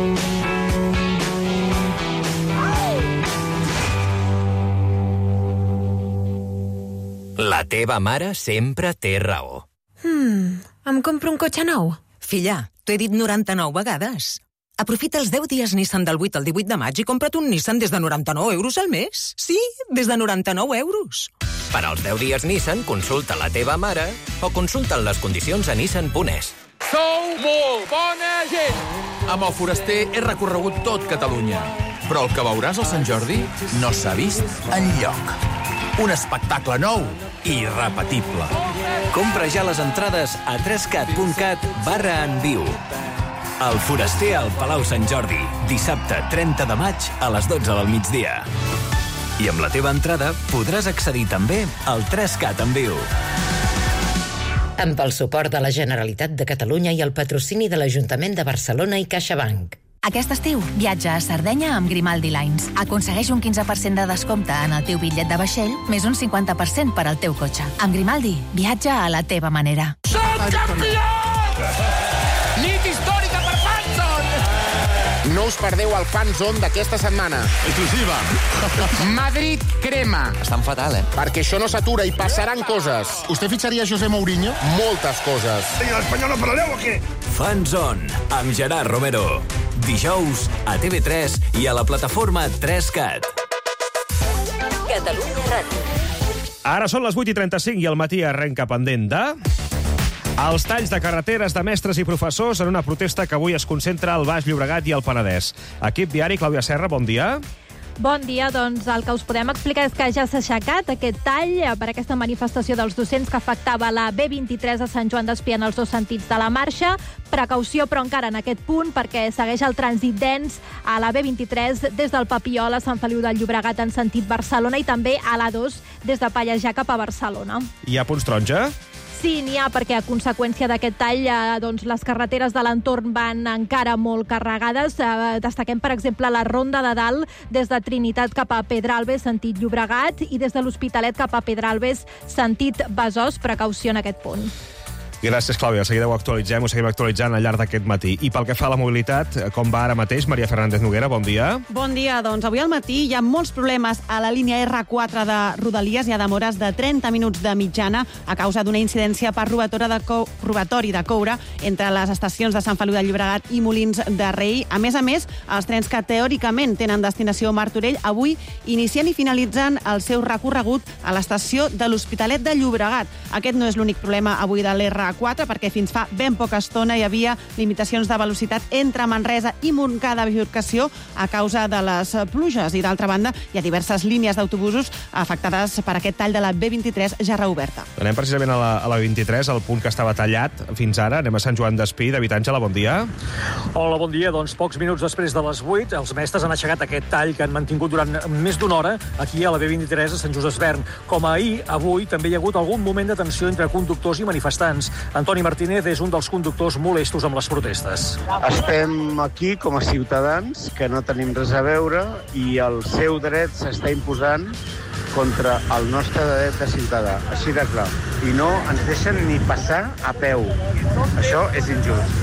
La teva mare sempre té raó. Em compro un cotxe nou? Filla, t'ho he dit 99 vegades. Aprofita els 10 dies Nissan del 8 al 18 de maig i compra't un Nissan des de 99 euros al mes. Sí, des de 99 euros. Per als 10 dies Nissan, consulta la teva mare o consulta les condicions a nissan.es. Sou molt bona gent! Amb el Foraster he recorregut tot Catalunya, però el que veuràs al Sant Jordi no s'ha vist enlloc. Un espectacle nou i irrepetible. Compra ja les entrades a 3cat.cat/enviu. El Foraster al Palau Sant Jordi, dissabte 30 de maig a les 12 del migdia. I amb la teva entrada podràs accedir també al 3Cat en viu. Amb el suport de la Generalitat de Catalunya i el patrocini de l'Ajuntament de Barcelona i CaixaBank. Aquest estiu, viatja a Sardenya amb Grimaldi Lines. Aconsegueix un 15% de descompte en el teu bitllet de vaixell, més un 50% per al teu cotxe. Amb Grimaldi, viatja a la teva manera. Som campions! Nit històrica per Fanzone! No us perdeu el Fanzone d'aquesta setmana. Exclusiva. Madrid crema. Estan fatal, Perquè això no s'atura i passaran coses. ¿Usted ficharía a José Mourinho? Moltes coses. ¿Y el español no parareu o què? Fanzone, amb Gerard Romero. Dijous a TV3 i a la plataforma 3Cat. Catalunya Ràdio. Ara són les 8:35 i el matí arrenca pendent de... Els talls de carreteres de mestres i professors en una protesta que avui es concentra al Baix Llobregat i al Penedès. Equip diari, Clàudia Serra, bon dia. Bon dia, doncs el que us podem explicar és que ja s'ha aixecat aquest tall per aquesta manifestació dels docents que afectava la B23 a Sant Joan d'Espí en els dos sentits de la marxa. Precaució, però encara en aquest punt, perquè segueix el trànsit dens a la B23 des del Papiol a Sant Feliu del Llobregat en sentit Barcelona i també a l'A2 des de Pallejà cap a Barcelona. Hi ha punts taronja? Sí, n'hi ha, perquè a conseqüència d'aquest tall doncs, les carreteres de l'entorn van encara molt carregades. Destaquem, per exemple, la Ronda de Dalt des de Trinitat cap a Pedralbes, sentit Llobregat, i des de l'Hospitalet cap a Pedralbes, sentit Besòs. Precaució en aquest punt. Gràcies, Clàudia. De seguida ho actualitzem, ho seguim actualitzant al llarg d'aquest matí. I pel que fa a la mobilitat, com va ara mateix? Maria Fernández Noguera, bon dia. Bon dia. Doncs avui al matí hi ha molts problemes a la línia R4 de Rodalies. Hi ha demores de 30 minuts de mitjana a causa d'una incidència per robatori de coure entre les estacions de Sant Feliu de Llobregat i Molins de Rei. A més, els trens que teòricament tenen destinació Martorell avui inicien i finalitzen el seu recorregut a l'estació de l'Hospitalet de Llobregat. Aquest no és l'únic problema avui de l'R4, perquè fins fa ben poca estona hi havia limitacions de velocitat entre Manresa i Montcada bifurcació a causa de les pluges. I d'altra banda, hi ha diverses línies d'autobusos afectades per aquest tall de la B23 ja reoberta. Anem precisament a la B23, el punt que estava tallat fins ara. Anem a Sant Joan d'Espí. David Àngela, bon dia. Hola, bon dia. Doncs pocs minuts després de les 8, els mestres han aixecat aquest tall que han mantingut durant més d'una hora aquí a la B23 a Sant Just Desvern. Com ahir, avui també hi ha hagut algun moment de tensió entre conductors i manifestants. Antoni Martínez és un dels conductors molestos amb les protestes. Estem aquí com a ciutadans que no tenim res a veure i el seu dret s'està imposant contra el nostre dret de ciutadà, així de clar. I no ens deixen ni passar a peu. Això és injust.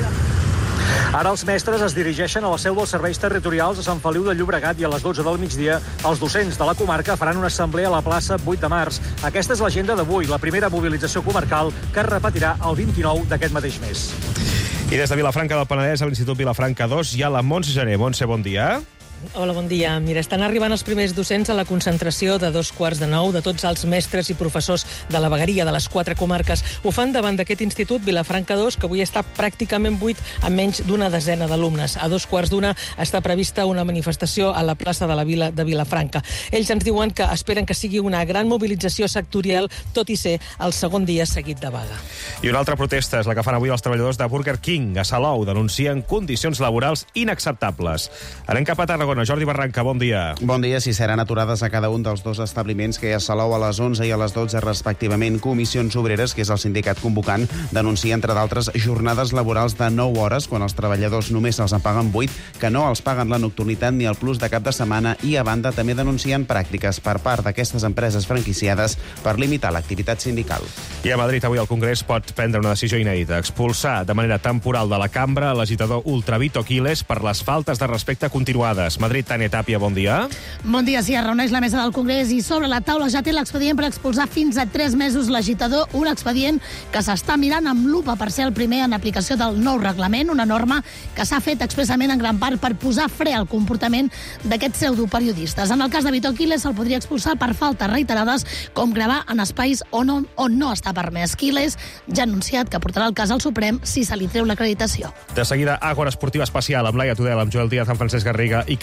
Ara els mestres es dirigeixen a la seu dels serveis territorials a Sant Feliu de Llobregat i a les 12 del migdia els docents de la comarca faran una assemblea a la plaça 8 de març. Aquesta és l'agenda d'avui, la primera mobilització comarcal que es repetirà el 29 d'aquest mateix mes. I des de Vilafranca del Penedès a l'Institut Vilafranca 2 hi ha la Montse Gené. Montse, bon dia. Hola, bon dia. Mira, estan arribant els primers docents a la concentració de 8:45 de tots els mestres i professors de la vegueria de les 4 comarques. Ho fan davant d'aquest institut Vilafranca 2, que avui està pràcticament buit amb menys d'una desena d'alumnes. A 2:15 està prevista una manifestació a la plaça de la Vila de Vilafranca. Ells ens diuen que esperen que sigui una gran mobilització sectorial, tot i ser el segon dia seguit de vaga. I una altra protesta és la que fan avui els treballadors de Burger King a Salou. Denuncien condicions laborals inacceptables. Anem cap a Tarragona. Jordi Barranca, bon dia. Bon dia. Si seran aturades a cada un dels dos establiments que hi ha a Salou a les 11 i a les 12 respectivament. Comissions Obreres, que és el sindicat convocant, denuncia, entre d'altres, jornades laborals de 9 hores, quan els treballadors només se'ls en paguen 8, que no els paguen la nocturnitat ni el plus de cap de setmana, i a banda també denuncien pràctiques per part d'aquestes empreses franquiciades per limitar l'activitat sindical. I a Madrid avui el Congrés pot prendre una decisió inèdita, expulsar de manera temporal de la cambra l'agitador Ultravito Quiles per les faltes de respecte continuades. Madrid, Tània Tàpia, bon dia. Bon dia. Sí, es reuneix la mesa del Congrés i sobre la taula ja té l'expedient per expulsar fins a 3 mesos l'agitador, un expedient que s'està mirant amb lupa per ser el primer en aplicació del nou reglament, una norma que s'ha fet expressament en gran part per posar fre al comportament d'aquests pseudoperiodistes. En el cas de Vito Quiles se'l podria expulsar per faltes reiterades, com gravar en espais on no està permès. Quiles ja ha anunciat que portarà el cas al Suprem si se li treu l'acreditació. De seguida, Àgora Esportiva Especial amb Laia Tudela, amb Joel Díaz, amb Francesc Garriga i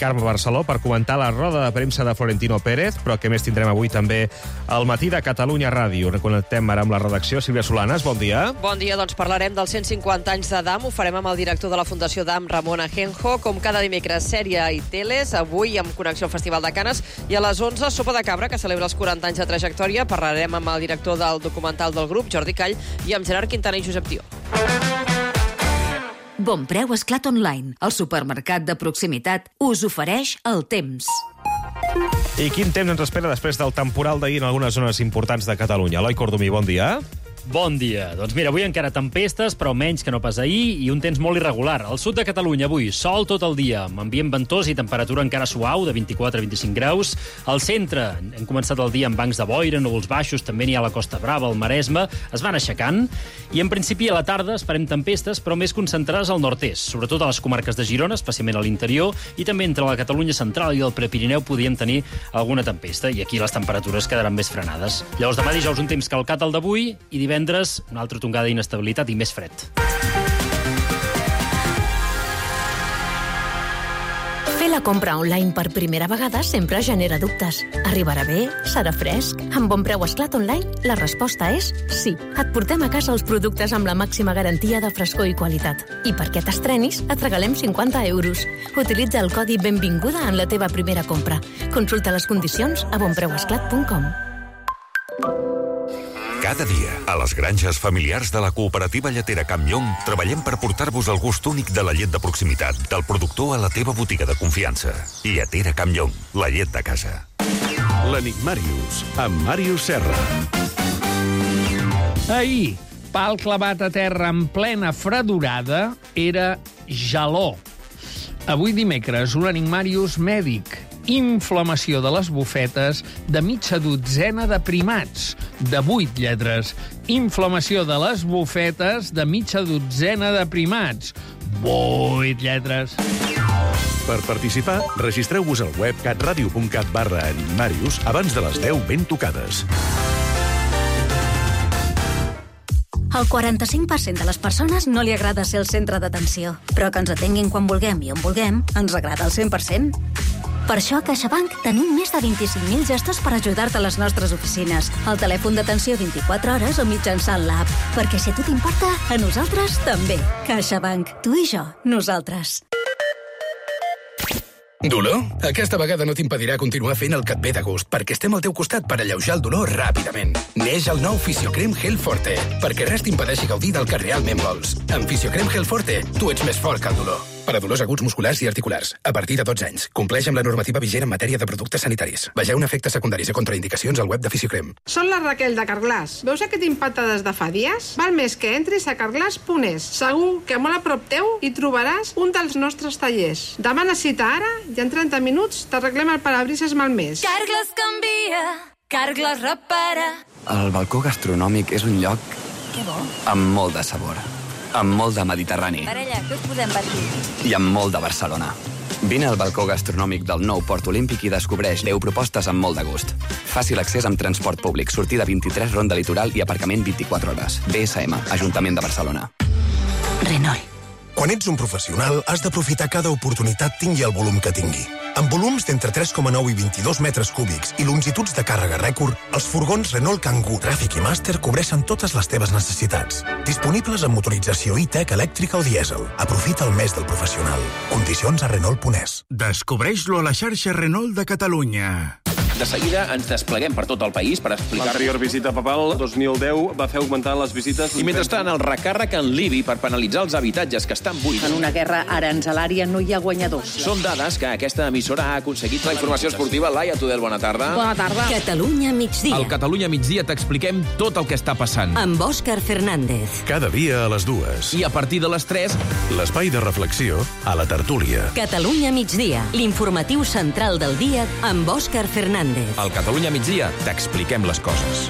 Carme Barceló per comentar la roda de premsa de Florentino Pérez, però que més tindrem avui també al matí de Catalunya Ràdio. Reconnectem ara amb la redacció. Sílvia Solanes, bon dia. Bon dia, doncs parlarem dels 150 anys de DAM. Ho farem amb el director de la Fundació DAM, Ramon Ajenjo, com cada dimecres, sèrie i teles, avui amb connexió al Festival de Canes, i a les 11, Sopa de Cabra, que celebra els 40 anys de trajectòria. Parlarem amb el director del documental del grup, Jordi Call, i amb Gerard Quintana i Josep Tió. Bonpreu Esclat Online, el supermercat de proximitat, us ofereix el temps. I quin temps ens espera després del temporal d'ahir en algunes zones importants de Catalunya? Eloi Cordomí, bon dia. Bon dia. Doncs mira, avui encara tempestes, però menys que no pas ahir, i un temps molt irregular. Al sud de Catalunya, avui, sol tot el dia, amb ambient ventós i temperatura encara suau, de 24 a 25 graus. Al centre, hem començat el dia amb bancs de boira, núvols baixos, també n'hi ha a la Costa Brava, al Maresme, es van aixecant, i en principi a la tarda esperem tempestes, però més concentrades al nord-est, sobretot a les comarques de Girona, especialment a l'interior, i també entre la Catalunya central i el Prepirineu podríem tenir alguna tempesta, i aquí les temperatures quedaran més frenades. Llavors, demà dijous un temps calcat al d'avui, i divendres una altra tongada d'inestabilitat i més fred. Fer la compra online per primera vegada sempre genera dubtes. Arribarà bé? Serà fresc? Amb Bonpreu Esclat Online, la resposta és sí. Et portem a casa els productes amb la màxima garantia de frescor i qualitat. I perquè t'estrenis, et regalem 50 euros. Utilitza el codi Benvinguda en la teva primera compra. Consulta les condicions a bonpreuesclat.com. Cada dia, a les granges familiars de la cooperativa lletera Camp Llong, treballem per portar-vos el gust únic de la llet de proximitat, del productor a la teva botiga de confiança. Lletera Camp Llong, la llet de casa. L'Enigmàrius, amb Màrius Serra. Ahir, pal clavat a terra en plena fredorada era geló. Avui dimecres, un Enigmàrius mèdic. Inflamació de les bufetes de mitja dotzena de primats, de 8 lletres. Inflamació de les bufetes de mitja dotzena de primats, 8 lletres. Per participar, registreu-vos al web catradio.cat/enigmàrius abans de les 10 ben tocades. Al 45% de les persones no li agrada ser el centre d'atenció, però que ens atenguin quan vulguem i on vulguem ens agrada al 100%. Per això a CaixaBank tenim més de 25.000 gestos per ajudar-te a les nostres oficines, al telèfon d'atenció 24 hores o mitjançant l'app. Perquè si a tu t'importa, a nosaltres també. CaixaBank. Tu i jo. Nosaltres. Dolor? Aquesta vegada no t'impedirà continuar fent el que et ve de gust, perquè estem al teu costat per alleujar el dolor ràpidament. Neix el nou Fisiocrem Gel Forte, perquè res t'impedeixi gaudir del que realment vols. Amb Fisiocrem Gel Forte, tu ets més fort que el dolor. Per a dolors aguts musculars i articulars, a partir de 12 anys. Compleix amb la normativa vigent en matèria de productes sanitaris. Vegeu efectes secundaris i contraindicacions al web de Fisiocrem. Són la Raquel de Carglass. Veus aquest impacte des de fa dies? Val més que entris a carglass.es. Segur que molt a prop teu hi trobaràs un dels nostres tallers. Demana cita ara i en 30 minuts t'arreglem el parabrises malmès. Carglass canvia, Carglass repara. El balcó gastronòmic és un lloc amb molt de sabor, amb molt de Mediterrani Parella, què us podem patir? i amb molt de Barcelona. Vine al balcó gastronòmic del nou Port Olímpic i descobreix 10 propostes amb molt de gust. Fàcil accés amb transport públic, sortida 23, ronda litoral i aparcament 24 hores. BSM, Ajuntament de Barcelona. Renault. Quan ets un professional, has d'aprofitar cada oportunitat tingui el volum que tingui. Amb volums d'entre 3,9 i 22 metres cúbics i longituds de càrrega rècord, els furgons Renault Kangoo, Tràfic i Master cobreixen totes les teves necessitats. Disponibles amb motorització e-tech elèctrica o dièsel. Aprofita el mes del professional. Condicions a Renault.es. Descobreix-lo a la xarxa Renault de Catalunya. De seguida ens despleguem per tot el país per explicar... L'anterior visita papal, 2010, va fer augmentar les visites... I mentrestant, el recàrrec en l'IBI per penalitzar els habitatges que estan buits. En una guerra aranzelària no hi ha guanyadors. Són dades que aquesta emissora ha aconseguit. La informació esportiva, Laia Tudel, bona tarda. Bona tarda. Catalunya migdia. Al Catalunya migdia t'expliquem tot el que està passant. Amb Òscar Fernández. Cada dia a les 2. I a partir de les 3... L'espai de reflexió a la tertúlia. Catalunya migdia. L'informatiu central del dia amb Òscar Fernández. Al Catalunya migdia t'expliquem les coses.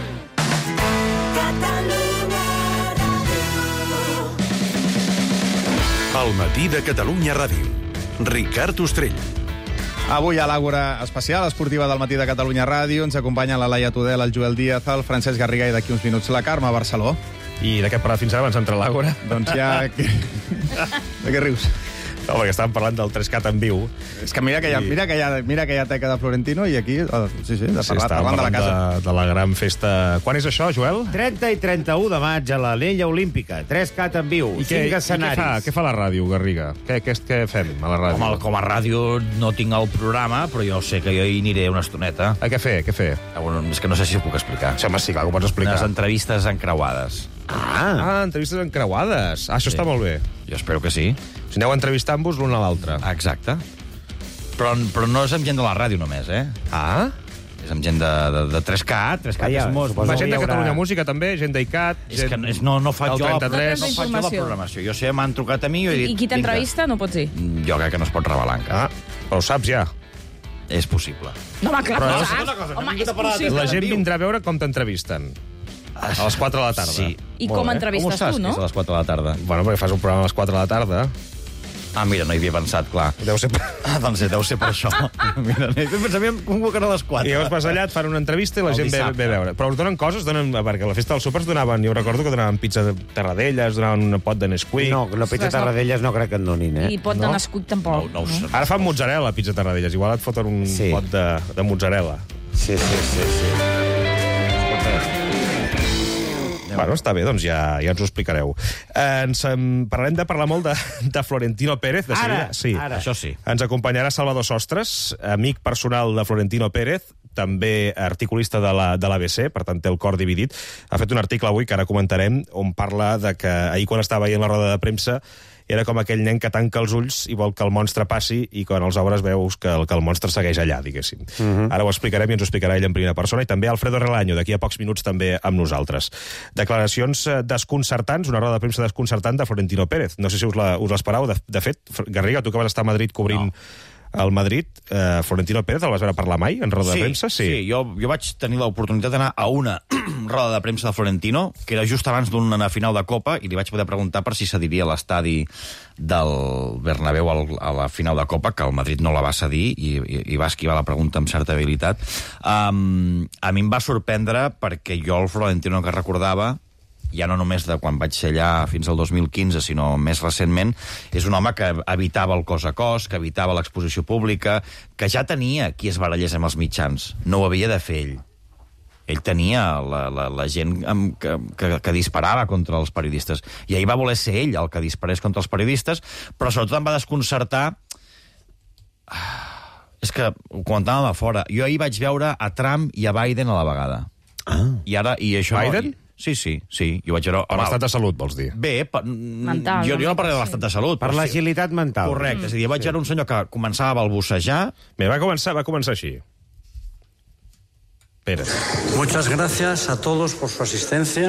Al matí de Catalunya Ràdio. Ricard Ostrell. Avui a l'Àgora especial esportiva del matí de Catalunya Ràdio ens acompanya la Laia Tudel, el Joel Díaz, el Francesc Garriga i d'aquí uns minuts la Carme Barceló. I de què parlar fins ara abans d'entrar a l'Àgora? Doncs ja... De què rius? No, perquè estàvem parlant del 3CAT en viu. És que mira que hi ha teca de Florentino i aquí, parlant de la casa. De la gran festa. Quan és això, Joel? 30 i 31 de maig a l'Anella Olímpica. 3CAT en viu, 5 escenaris. Què fa la ràdio, Garriga? Què fem a la ràdio? Home, com a ràdio no tinc el programa, però jo sé que jo hi aniré una estoneta. A què fer? Bueno, és que no sé si ho puc explicar. Sí, home, sí, clar, ho pots explicar. Unes entrevistes encreuades. Entrevistes encreuades. Això està molt bé. Jo espero que sí. Si aneu entrevistant-vos l'un a l'altre. Exacte. Però no és amb gent de la ràdio només, eh? És amb gent de 3CAT. 3CAT és molt... Va gent de Catalunya Música, també, gent d'ICAT... És que no faig jo la programació. Jo sé, m'han trucat a mi i he dit... I qui t'entrevista no pots dir? Jo crec que no es pot revelar encara. Però ho saps ja. És possible. No, home, clar, no saps. Home, és possible. La gent vindrà a veure com t'entrevisten. A les 4 de la tarda. Sí. I com entrevistes tu, no? Com ho saps, que és a les 4 de la tarda? Bueno, perquè fas un programa a les 4 de la tarda. Mira, no hi havia pensat, clar. Deu ser per... Doncs deu ser per això. Mira, pensavíem convocar a les 4. I llavors vas allà, et fan una entrevista i la gent ve a veure. Però us donen coses, perquè a la festa dels súpers donaven, jo recordo que donaven pizza de Tarradellas, donaven un pot de Nesquik. No, pizza de Tarradellas no crec que en donin, I pot de Nesquik tampoc. Ara fan mozzarella, pizza Tarradellas. Igual et foten un pot de mozzarella. Sí. Bueno, està bé, doncs ja ens ho explicareu. Parlarem de parlar molt de Florentino Pérez. Ara. Això sí. Ens acompanyarà Salvador Sostres, amic personal de Florentino Pérez, també articulista de l'ABC, per tant té el cor dividit. Ha fet un article avui que ara comentarem on parla de que ahir quan estava veient la roda de premsa era com aquell nen que tanca els ulls i vol que el monstre passi i quan els obres veus que el monstre segueix allà, diguéssim. Ara ho explicarem i ens ho explicarà ell en primera persona i també Alfredo Relaño, d'aquí a pocs minuts també amb nosaltres. Declaracions desconcertants, una roda de premsa desconcertant de Florentino Pérez. No sé si us l'esperau. De fet, Garriga, tu que vas estar a Madrid cobrint al Madrid, Florentino Pérez el vas veure parlar mai en roda de premsa? Sí, jo vaig tenir l'oportunitat d'anar a una roda de premsa de Florentino, que era just abans d'una final de Copa, i li vaig poder preguntar per si cediria l'estadi del Bernabéu a la final de Copa, que el Madrid no la va cedir, i va esquivar la pregunta amb certa habilitat. A mi em va sorprendre perquè jo el Florentino que recordava, ja no només de quan vaig ser allà fins al 2015, sinó més recentment, és un home que evitava el cos a cos, que evitava l'exposició pública, que ja tenia qui es barallés amb els mitjans. No ho havia de fer ell. Ell tenia la gent que disparava contra els periodistes. I ahir va voler ser ell el que disparés contra els periodistes, però sobretot em va desconcertar... És que ho comentàvem a fora. Jo ahir vaig veure a Trump i a Biden a la vegada. I això... Biden? Sí, jo vaig veure... Per l'estat de salut, vols dir? Bé, jo no parlaré de l'estat de salut. Per l'agilitat mental. Correcte, és a dir, vaig veure un senyor que començava a balbucejar... Bé, va començar així. Pérez. Muchas gracias a todos por su asistencia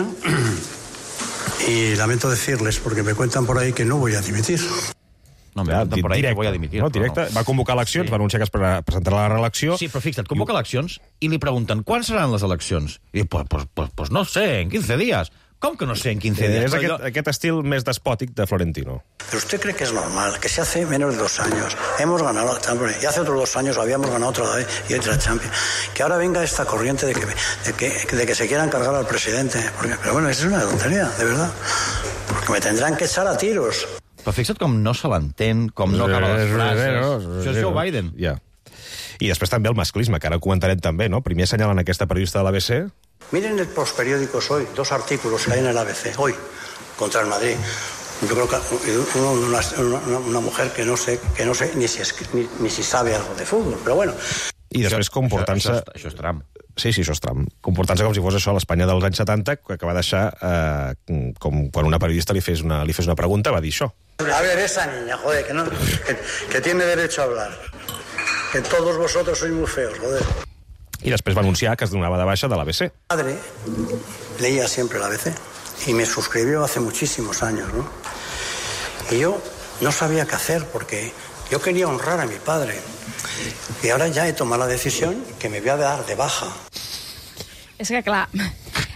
y lamento decirles, porque me cuentan por ahí que no voy a dimitir. No, me cuentan por ahí que voy a dimitir. No, directe. Va convocar eleccions, va anunciar que es presentarà la reelecció. Sí, però fixa't, convoca eleccions i li pregunten quan seran les eleccions. I diu, pues no sé, en 15 días. Com que no sé, en 15 días? És aquest estil més despòtic de Florentino. ¿Pero usted cree que es normal que si hace menos de 2 años hemos ganado la Champions y hace otros 2 años habíamos ganado otra vez y otra Champions, que ahora venga esta corriente de que se quieran cargar al presidente? Pero bueno, eso es una tontería, de verdad. Porque me tendrán que echar a tiros. Però fixa't com no se l'entén, com no acaba les frases. Això és Joe Biden. Ja. I després també el masclisme, que ara ho comentarem també, no? Primer assenyalen aquesta periodista de l'ABC. Miren los periódicos hoy, 2 artículos que hay en el ABC, hoy, contra el Madrid. Yo creo que una mujer que no sé ni si sabe algo de fútbol, però bueno. I després comportant-se... Això és Trump. Sí, això és Trump. Comportant-se com si fos això l'Espanya dels anys 70, que va deixar, com quan una periodista li fes una pregunta, va dir això. A ver, esa niña, joder, que tiene derecho a hablar. Que todos vosotros sois muy feos, joder. I després va anunciar que es donava de baixa de l'ABC. Mi padre leía siempre el ABC y me suscribió hace muchísimos años, ¿no? Y yo no sabía qué hacer porque yo quería honrar a mi padre. Y ahora ya he tomado la decisión que me voy a dar de baja. És que, clar,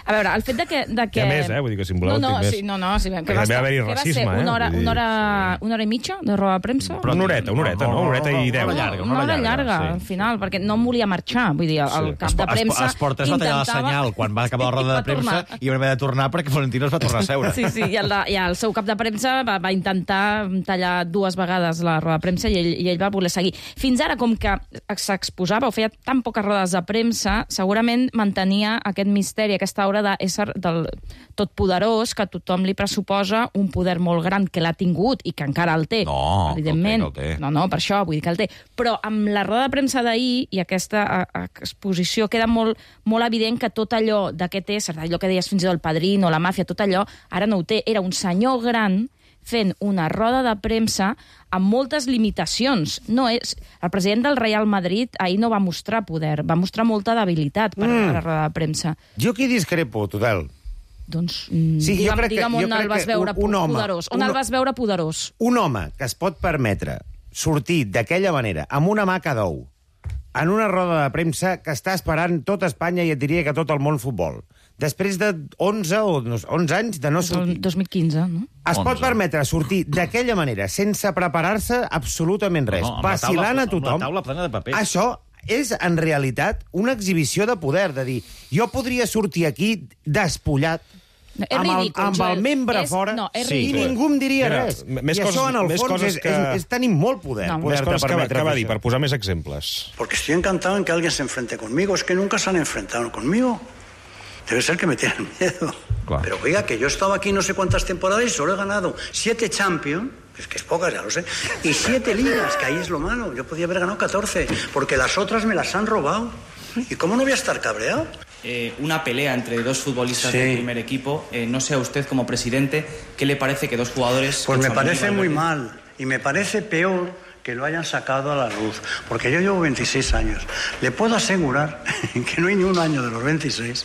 A veure, el fet de que... Què més, vull dir que si em voleu No, més. sí, sí, que va haver-hi racisme, una hora i mitja de roda de premsa? Però una horeta, no? Una horeta i 10. Una hora llarga, al final, perquè no em volia marxar. Vull dir, el cap de premsa Esportes va tallar la senyal quan va acabar la roda de premsa i va haver de tornar perquè Florentino es va tornar a seure. Sí, i el seu cap de premsa va intentar tallar 2 vegades la roda de premsa i ell va voler seguir. Fins ara, com que s'exposava o feia tan poques rodes de premsa, segurament mantenia aquest misteri, aquesta aura d'ésser del totpoderós, que tothom li pressuposa un poder molt gran que l'ha tingut i que encara el té. No, evidentment. que el té. No, per això, vull dir que el té. Però amb la roda de premsa d'ahir i aquesta exposició queda molt, molt evident que tot allò d'aquest ésser, allò que deies fins i tot el Padrino, la màfia, tot allò, ara no ho té. Era un senyor gran fent una roda de premsa amb moltes limitacions. El president del Real Madrid ahir no va mostrar poder, va mostrar molta debilitat per la roda de premsa. Jo aquí discrepo, total. Doncs digue'm on el vas veure poderós. On el vas veure poderós? Un home que es pot permetre sortir d'aquella manera, amb una maca d'ou, en una roda de premsa que està esperant tot Espanya i et diria que tot el món futbol. Després de 11 anys de no sortir. 2015, no? Es pot permetre sortir d'aquella manera, sense preparar-se absolutament res, vacilant a tothom. Amb la taula plena de papers. Això és, en realitat, una exhibició de poder, de dir, jo podria sortir aquí despullat, amb el membre fora, i ningú em diria res. I això, en el fons, és tenir molt poder. Més coses que va dir, per posar més exemples. Porque estoy encantado en que alguien se enfrente conmigo. Es que nunca se han enfrentado conmigo. Debe ser que me tienen miedo. Claro. Pero oiga, que yo estaba aquí no sé cuántas temporadas y solo he ganado 7 Champions, es que es pocas, ya lo sé, y 7 ligas, que ahí es lo malo. Yo podía haber ganado 14, porque las otras me las han robado. ¿Y cómo no voy a estar cabreado? Una pelea entre 2 futbolistas del primer equipo. No sé a usted, como presidente, ¿qué le parece que 2 jugadores... Pues me parece muy mal, y me parece peor que lo hayan sacado a la luz, porque yo llevo 26 años. Le puedo asegurar que no hay ni un año de los 26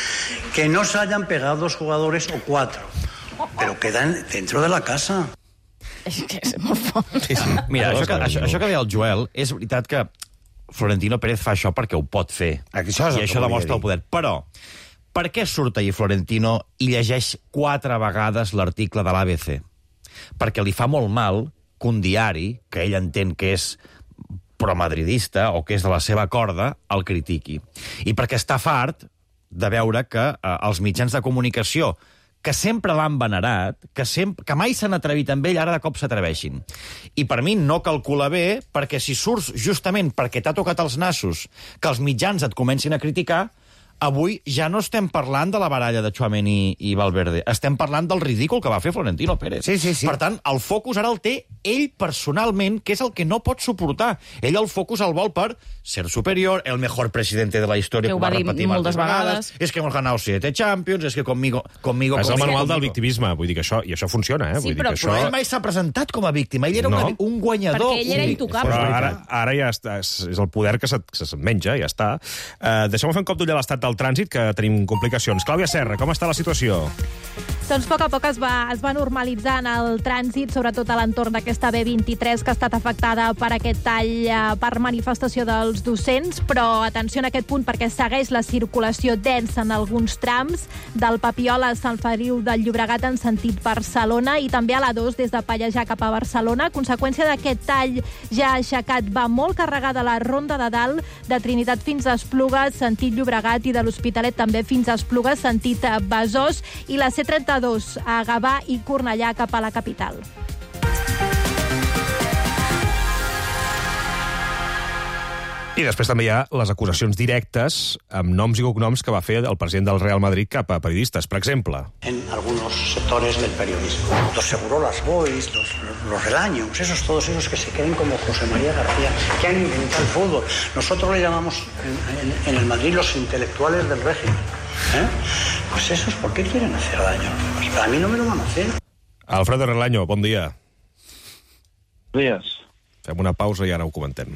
que no se hayan pegado 2 jugadores o 4, pero quedan dentro de la casa. És que és molt fort. Mira, això que deia el Joel, és veritat que Florentino Pérez fa això perquè ho pot fer. I això demostra el poder. Però, per què surt ahir Florentino i llegeix 4 vegades l'article de l'ABC? Perquè li fa molt mal que un diari, que ell entén que és promadridista o que és de la seva corda, el critiqui. I perquè està fart de veure que els mitjans de comunicació, que sempre l'han venerat, que mai s'han atrevit amb ell, ara de cop s'atreveixin. I per mi no calcula bé, perquè si surts justament perquè t'ha tocat els nassos que els mitjans et comencin a criticar, avui ja no estem parlant de la baralla de Tchouaméni i Valverde, estem parlant del ridícul que va fer Florentino Pérez. Sí. Per tant, el focus ara el té ell personalment, que és el que no pot suportar. Ell el focus el vol per ser superior, el mejor presidente de la història, que ho va dir moltes vegades. És que hemos ganado 7 Champions, és que conmigo... És el manual del victimisme, vull dir que això, i això funciona, Sí, vull dir que això... Però ell mai s'ha presentat com a víctima, ell era un guanyador. Perquè ell era intocable. Però ara ja és el poder que se't menja, ja està. Deixeu-me fer un cop d'ull a l'estat del trànsit, que tenim complicacions. Clàudia Serra, com està la situació? Doncs a poc es va normalitzant el trànsit, sobretot a l'entorn d'aquesta B23, que ha estat afectada per aquest tall per manifestació dels docents, però atenció en aquest punt perquè segueix la circulació densa en alguns trams del Papiol a Sant Feliu del Llobregat en sentit Barcelona i també a l'A2 des de Pallejà cap a Barcelona. A conseqüència d'aquest tall ja aixecat, va molt carregada la Ronda de Dalt, de Trinitat fins a Esplugues, sentit Llobregat, i de l'Hospitalet també fins a Esplugues, sentit Besòs, i la C32 a Gavà i Cornellà cap a la capital. I després també hi ha les acusacions directes amb noms i cognoms que va fer el president del Real Madrid cap a periodistes, per exemple. En algunos sectores del periodismo. Los Segurolas Boys, los Relaños, todos esos que se creen como José María García, que han inventado el fútbol. Nosotros le llamamos en el Madrid los intelectuales del régimen. Pues esos, ¿por qué quieren hacer daño? Pues a mí no me lo van a hacer. Alfredo Relaño, bon dia. Bon dia. Fem una pausa i ara ho comentem.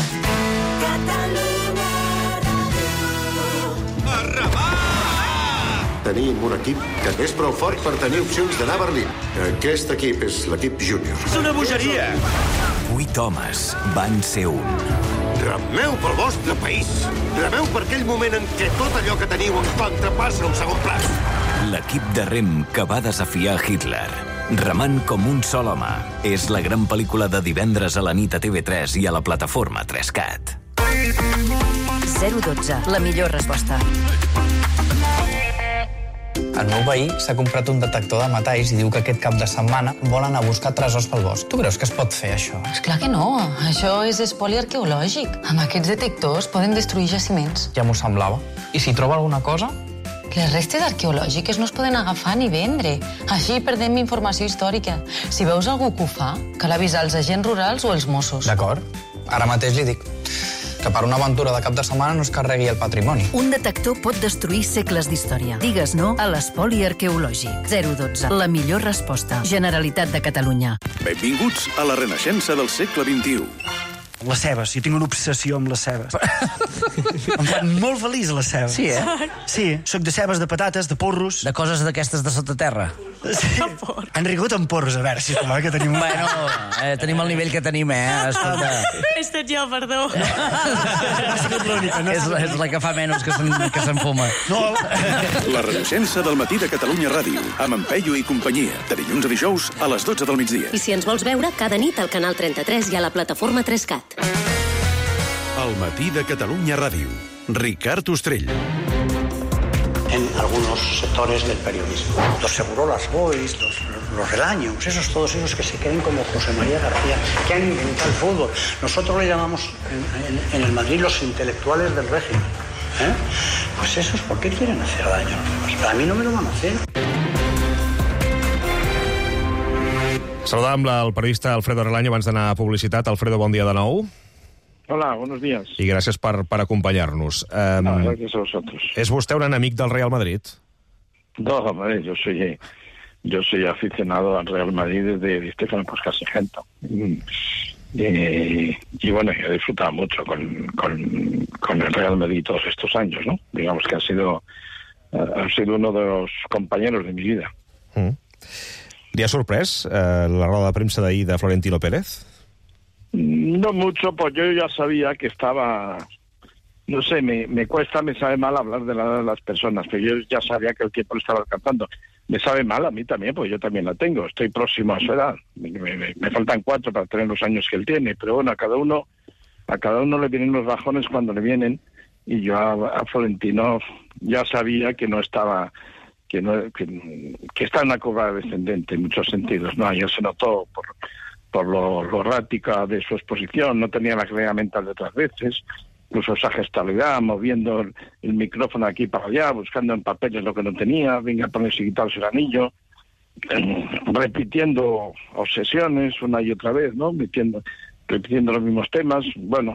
Tenim un equip que és prou fort per tenir opcions d'anar a Berlín. Aquest equip és l'equip júnior. És una bogeria! 8 homes van ser un. Remeu pel vostre país. Remeu per aquell moment en què tot allò que teniu en contra passa a un segon pla. L'equip de rem que va desafiar Hitler. Remant com un sol home. És la gran pel·lícula de divendres a la nit a TV3 i a la plataforma 3CAT. 012, la millor resposta. El meu veí s'ha comprat un detector de metalls i diu que aquest cap de setmana vol anar a buscar tresors pel bosc. Tu creus que es pot fer, això? Esclar que no. Això és espoli arqueològic. Amb aquests detectors poden destruir jaciments. Ja m'ho semblava. I si troba alguna cosa? Les restes arqueològiques no es poden agafar ni vendre. Així perdem informació històrica. Si veus algú que ho fa, cal avisar els agents rurals o els Mossos. D'acord. Ara mateix li dic que per una aventura de cap de setmana no es carregui el patrimoni. Un detector pot destruir segles d'història. Digues no a l'espoli arqueològic. 012, la millor resposta. Generalitat de Catalunya. Benvinguts a la renaixença del segle XXI. Les cebes, jo tinc una obsessió amb les cebes. Em fan molt feliç les cebes. Sí, Sí, soc de cebes, de patates, de porros. De coses d'aquestes de sota terra. Sí. Han rigut amb porros, a veure, sisplau, que tenim... Bueno, tenim el nivell que tenim, escolta. He estat jo, perdó. No ha sigut l'única, no? És la que fa menys que s'enfuma. No. La renaixença del matí de Catalunya Ràdio, amb en Peyu i companyia, de dilluns a dijous a les 12 del migdia. I si ens vols veure, cada nit al canal 33 i a la plataforma 3CAT. El matí de Catalunya Ràdio. Ricard Ostrell. En algunos sectores del periodismo. Los segurolas boys, los relaños, todos esos que se creen como José María García, que han inventado el fútbol. Nosotros le llamamos en el Madrid los intelectuales del régimen. Pues esos, ¿por qué quieren hacer daño a los demás? Pero a mí no me lo van a hacer. Saludàvem el periodista Alfredo Relaño abans d'anar a publicitat. Alfredo, bon dia de nou. Hola, buenos días. Y gracias por acompañarnos. Gracias a vosotros. ¿Es usted un enemic del Real Madrid? No, hombre, yo soy aficionado al Real Madrid desde Stefano Poscasegento. Y bueno, he disfrutado mucho con el Real Madrid todos estos años, ¿no? Digamos que ha sido uno de los compañeros de mi vida. ¿Le ha sorprès la rueda de prensa d'ahir de Florentino Pérez? No mucho, pues yo ya sabía que estaba... No sé, me sabe mal hablar de las personas, pero yo ya sabía que el tiempo le estaba alcanzando. Me sabe mal a mí también, pues yo también la tengo, estoy próximo a su edad. Me faltan 4 para tener los años que él tiene, pero bueno, a cada uno le vienen los bajones cuando le vienen, y yo a Florentino ya sabía que no estaba... que está en una curva descendente en muchos sentidos, ¿no? Ayer se notó por lo errática de su exposición, no tenía la claridad mental de otras veces, incluso esa gestualidad, moviendo el micrófono aquí para allá, buscando en papeles lo que no tenía, venga a ponerse y quitarse el anillo, repitiendo obsesiones una y otra vez, ¿no? Repitiendo los mismos temas. Bueno,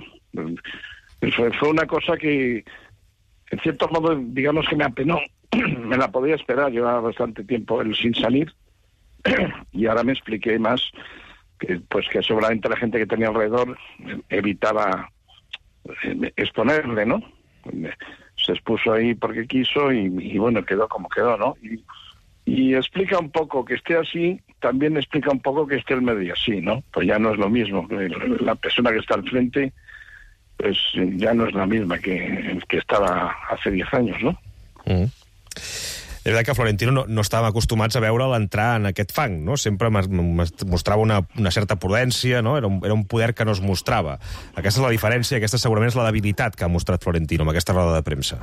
fue una cosa que, en cierto modo, digamos que me apenó. Me la podía esperar, llevaba bastante tiempo él sin salir, y ahora me expliqué más que seguramente la gente que tenía alrededor evitaba exponerle, ¿no? Se expuso ahí porque quiso y bueno, quedó como quedó, ¿no? Y explica un poco que esté así, también explica un poco que esté el medio así, ¿no? Pues ya no es lo mismo, la persona que está al frente pues ya no es la misma que estaba hace 10 años, ¿no? És veritat que Florentino no estàvem acostumats a veure'l entrar en aquest fang, no? Sempre mostrava una certa prudència, no? Era un poder que no es mostrava. Aquesta és la diferència, aquesta segurament és la debilitat que ha mostrat Florentino amb aquesta roda de premsa.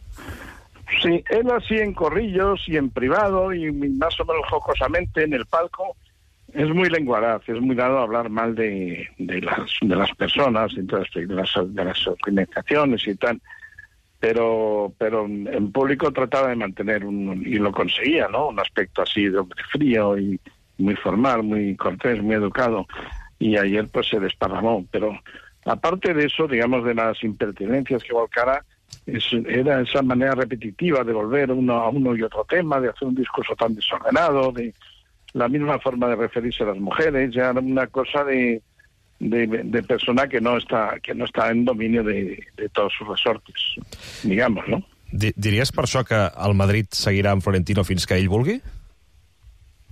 Sí, él así en corrillos y en privado y más o menos jocosamente en el palco es muy lenguaraz, es muy dado a hablar mal de las personas, de las organizaciones y tal. Pero en público trataba de mantener y lo conseguía, ¿no? Un aspecto así de hombre frío y muy formal, muy cortés, muy educado. Y ayer pues se desparramó. Pero aparte de eso, digamos, de las impertinencias que volcara, era esa manera repetitiva de volver a uno y otro tema, de hacer un discurso tan desordenado, de la misma forma de referirse a las mujeres, ya era una cosa de persona que no está en dominio de todos sus resortes, digamos, ¿no? Diries per això que el Madrid seguirà amb Florentino fins que ell vulgui?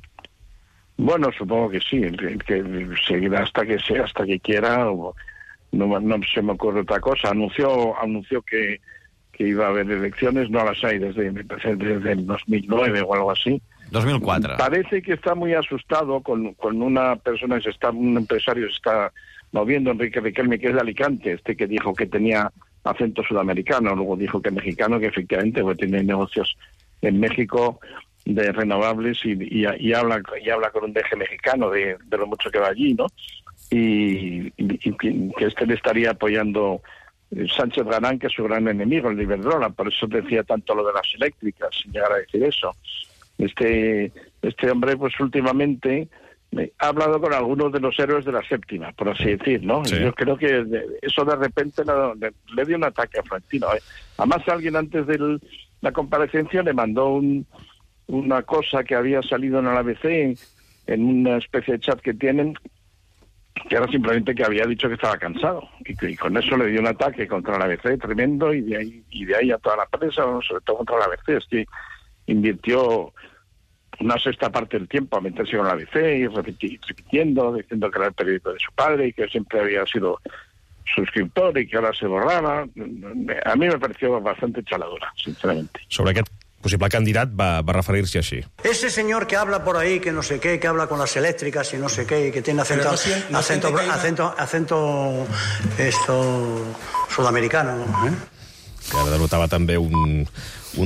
Bueno, supongo que sí, que seguirá hasta que quiera. no se me ocurre otra cosa. Anunció que iba a haber elecciones, no las hay desde el 2009 o algo así. 2004. Parece que está muy asustado con una persona, un empresario se está moviendo, Enrique Riquelme, que es de Alicante, que dijo que tenía acento sudamericano, luego dijo que mexicano, que efectivamente tiene negocios en México de renovables y habla con un deje mexicano de lo mucho que va allí, ¿no? Y que le estaría apoyando Sánchez Galán, que es su gran enemigo, el de Iberdrola, por eso decía tanto lo de las eléctricas, sin llegar a decir eso. Este hombre, pues últimamente ha hablado con algunos de los héroes de la séptima, por así decir, ¿no? Sí. Yo creo que eso de repente le dio un ataque a Florentino. Además, alguien antes de la comparecencia le mandó una cosa que había salido en el ABC, en una especie de chat que tienen, que era simplemente que había dicho que estaba cansado. Y con eso le dio un ataque contra el ABC tremendo, y de ahí a toda la prensa, sobre todo contra el ABC. Es que invirtió una sexta parte del tiempo a meterse con la ABC y repitiendo, diciendo que era el periódico de su padre y que siempre había sido suscriptor y que ahora se borraba. A mí me pareció bastante chaladura, sinceramente. Sobre aquest possible candidat va referir-se així. Ese señor que habla por ahí, que no sé qué, que habla con las eléctricas y no sé qué, y que tiene acento sudamericano, ¿eh? Que denotava també un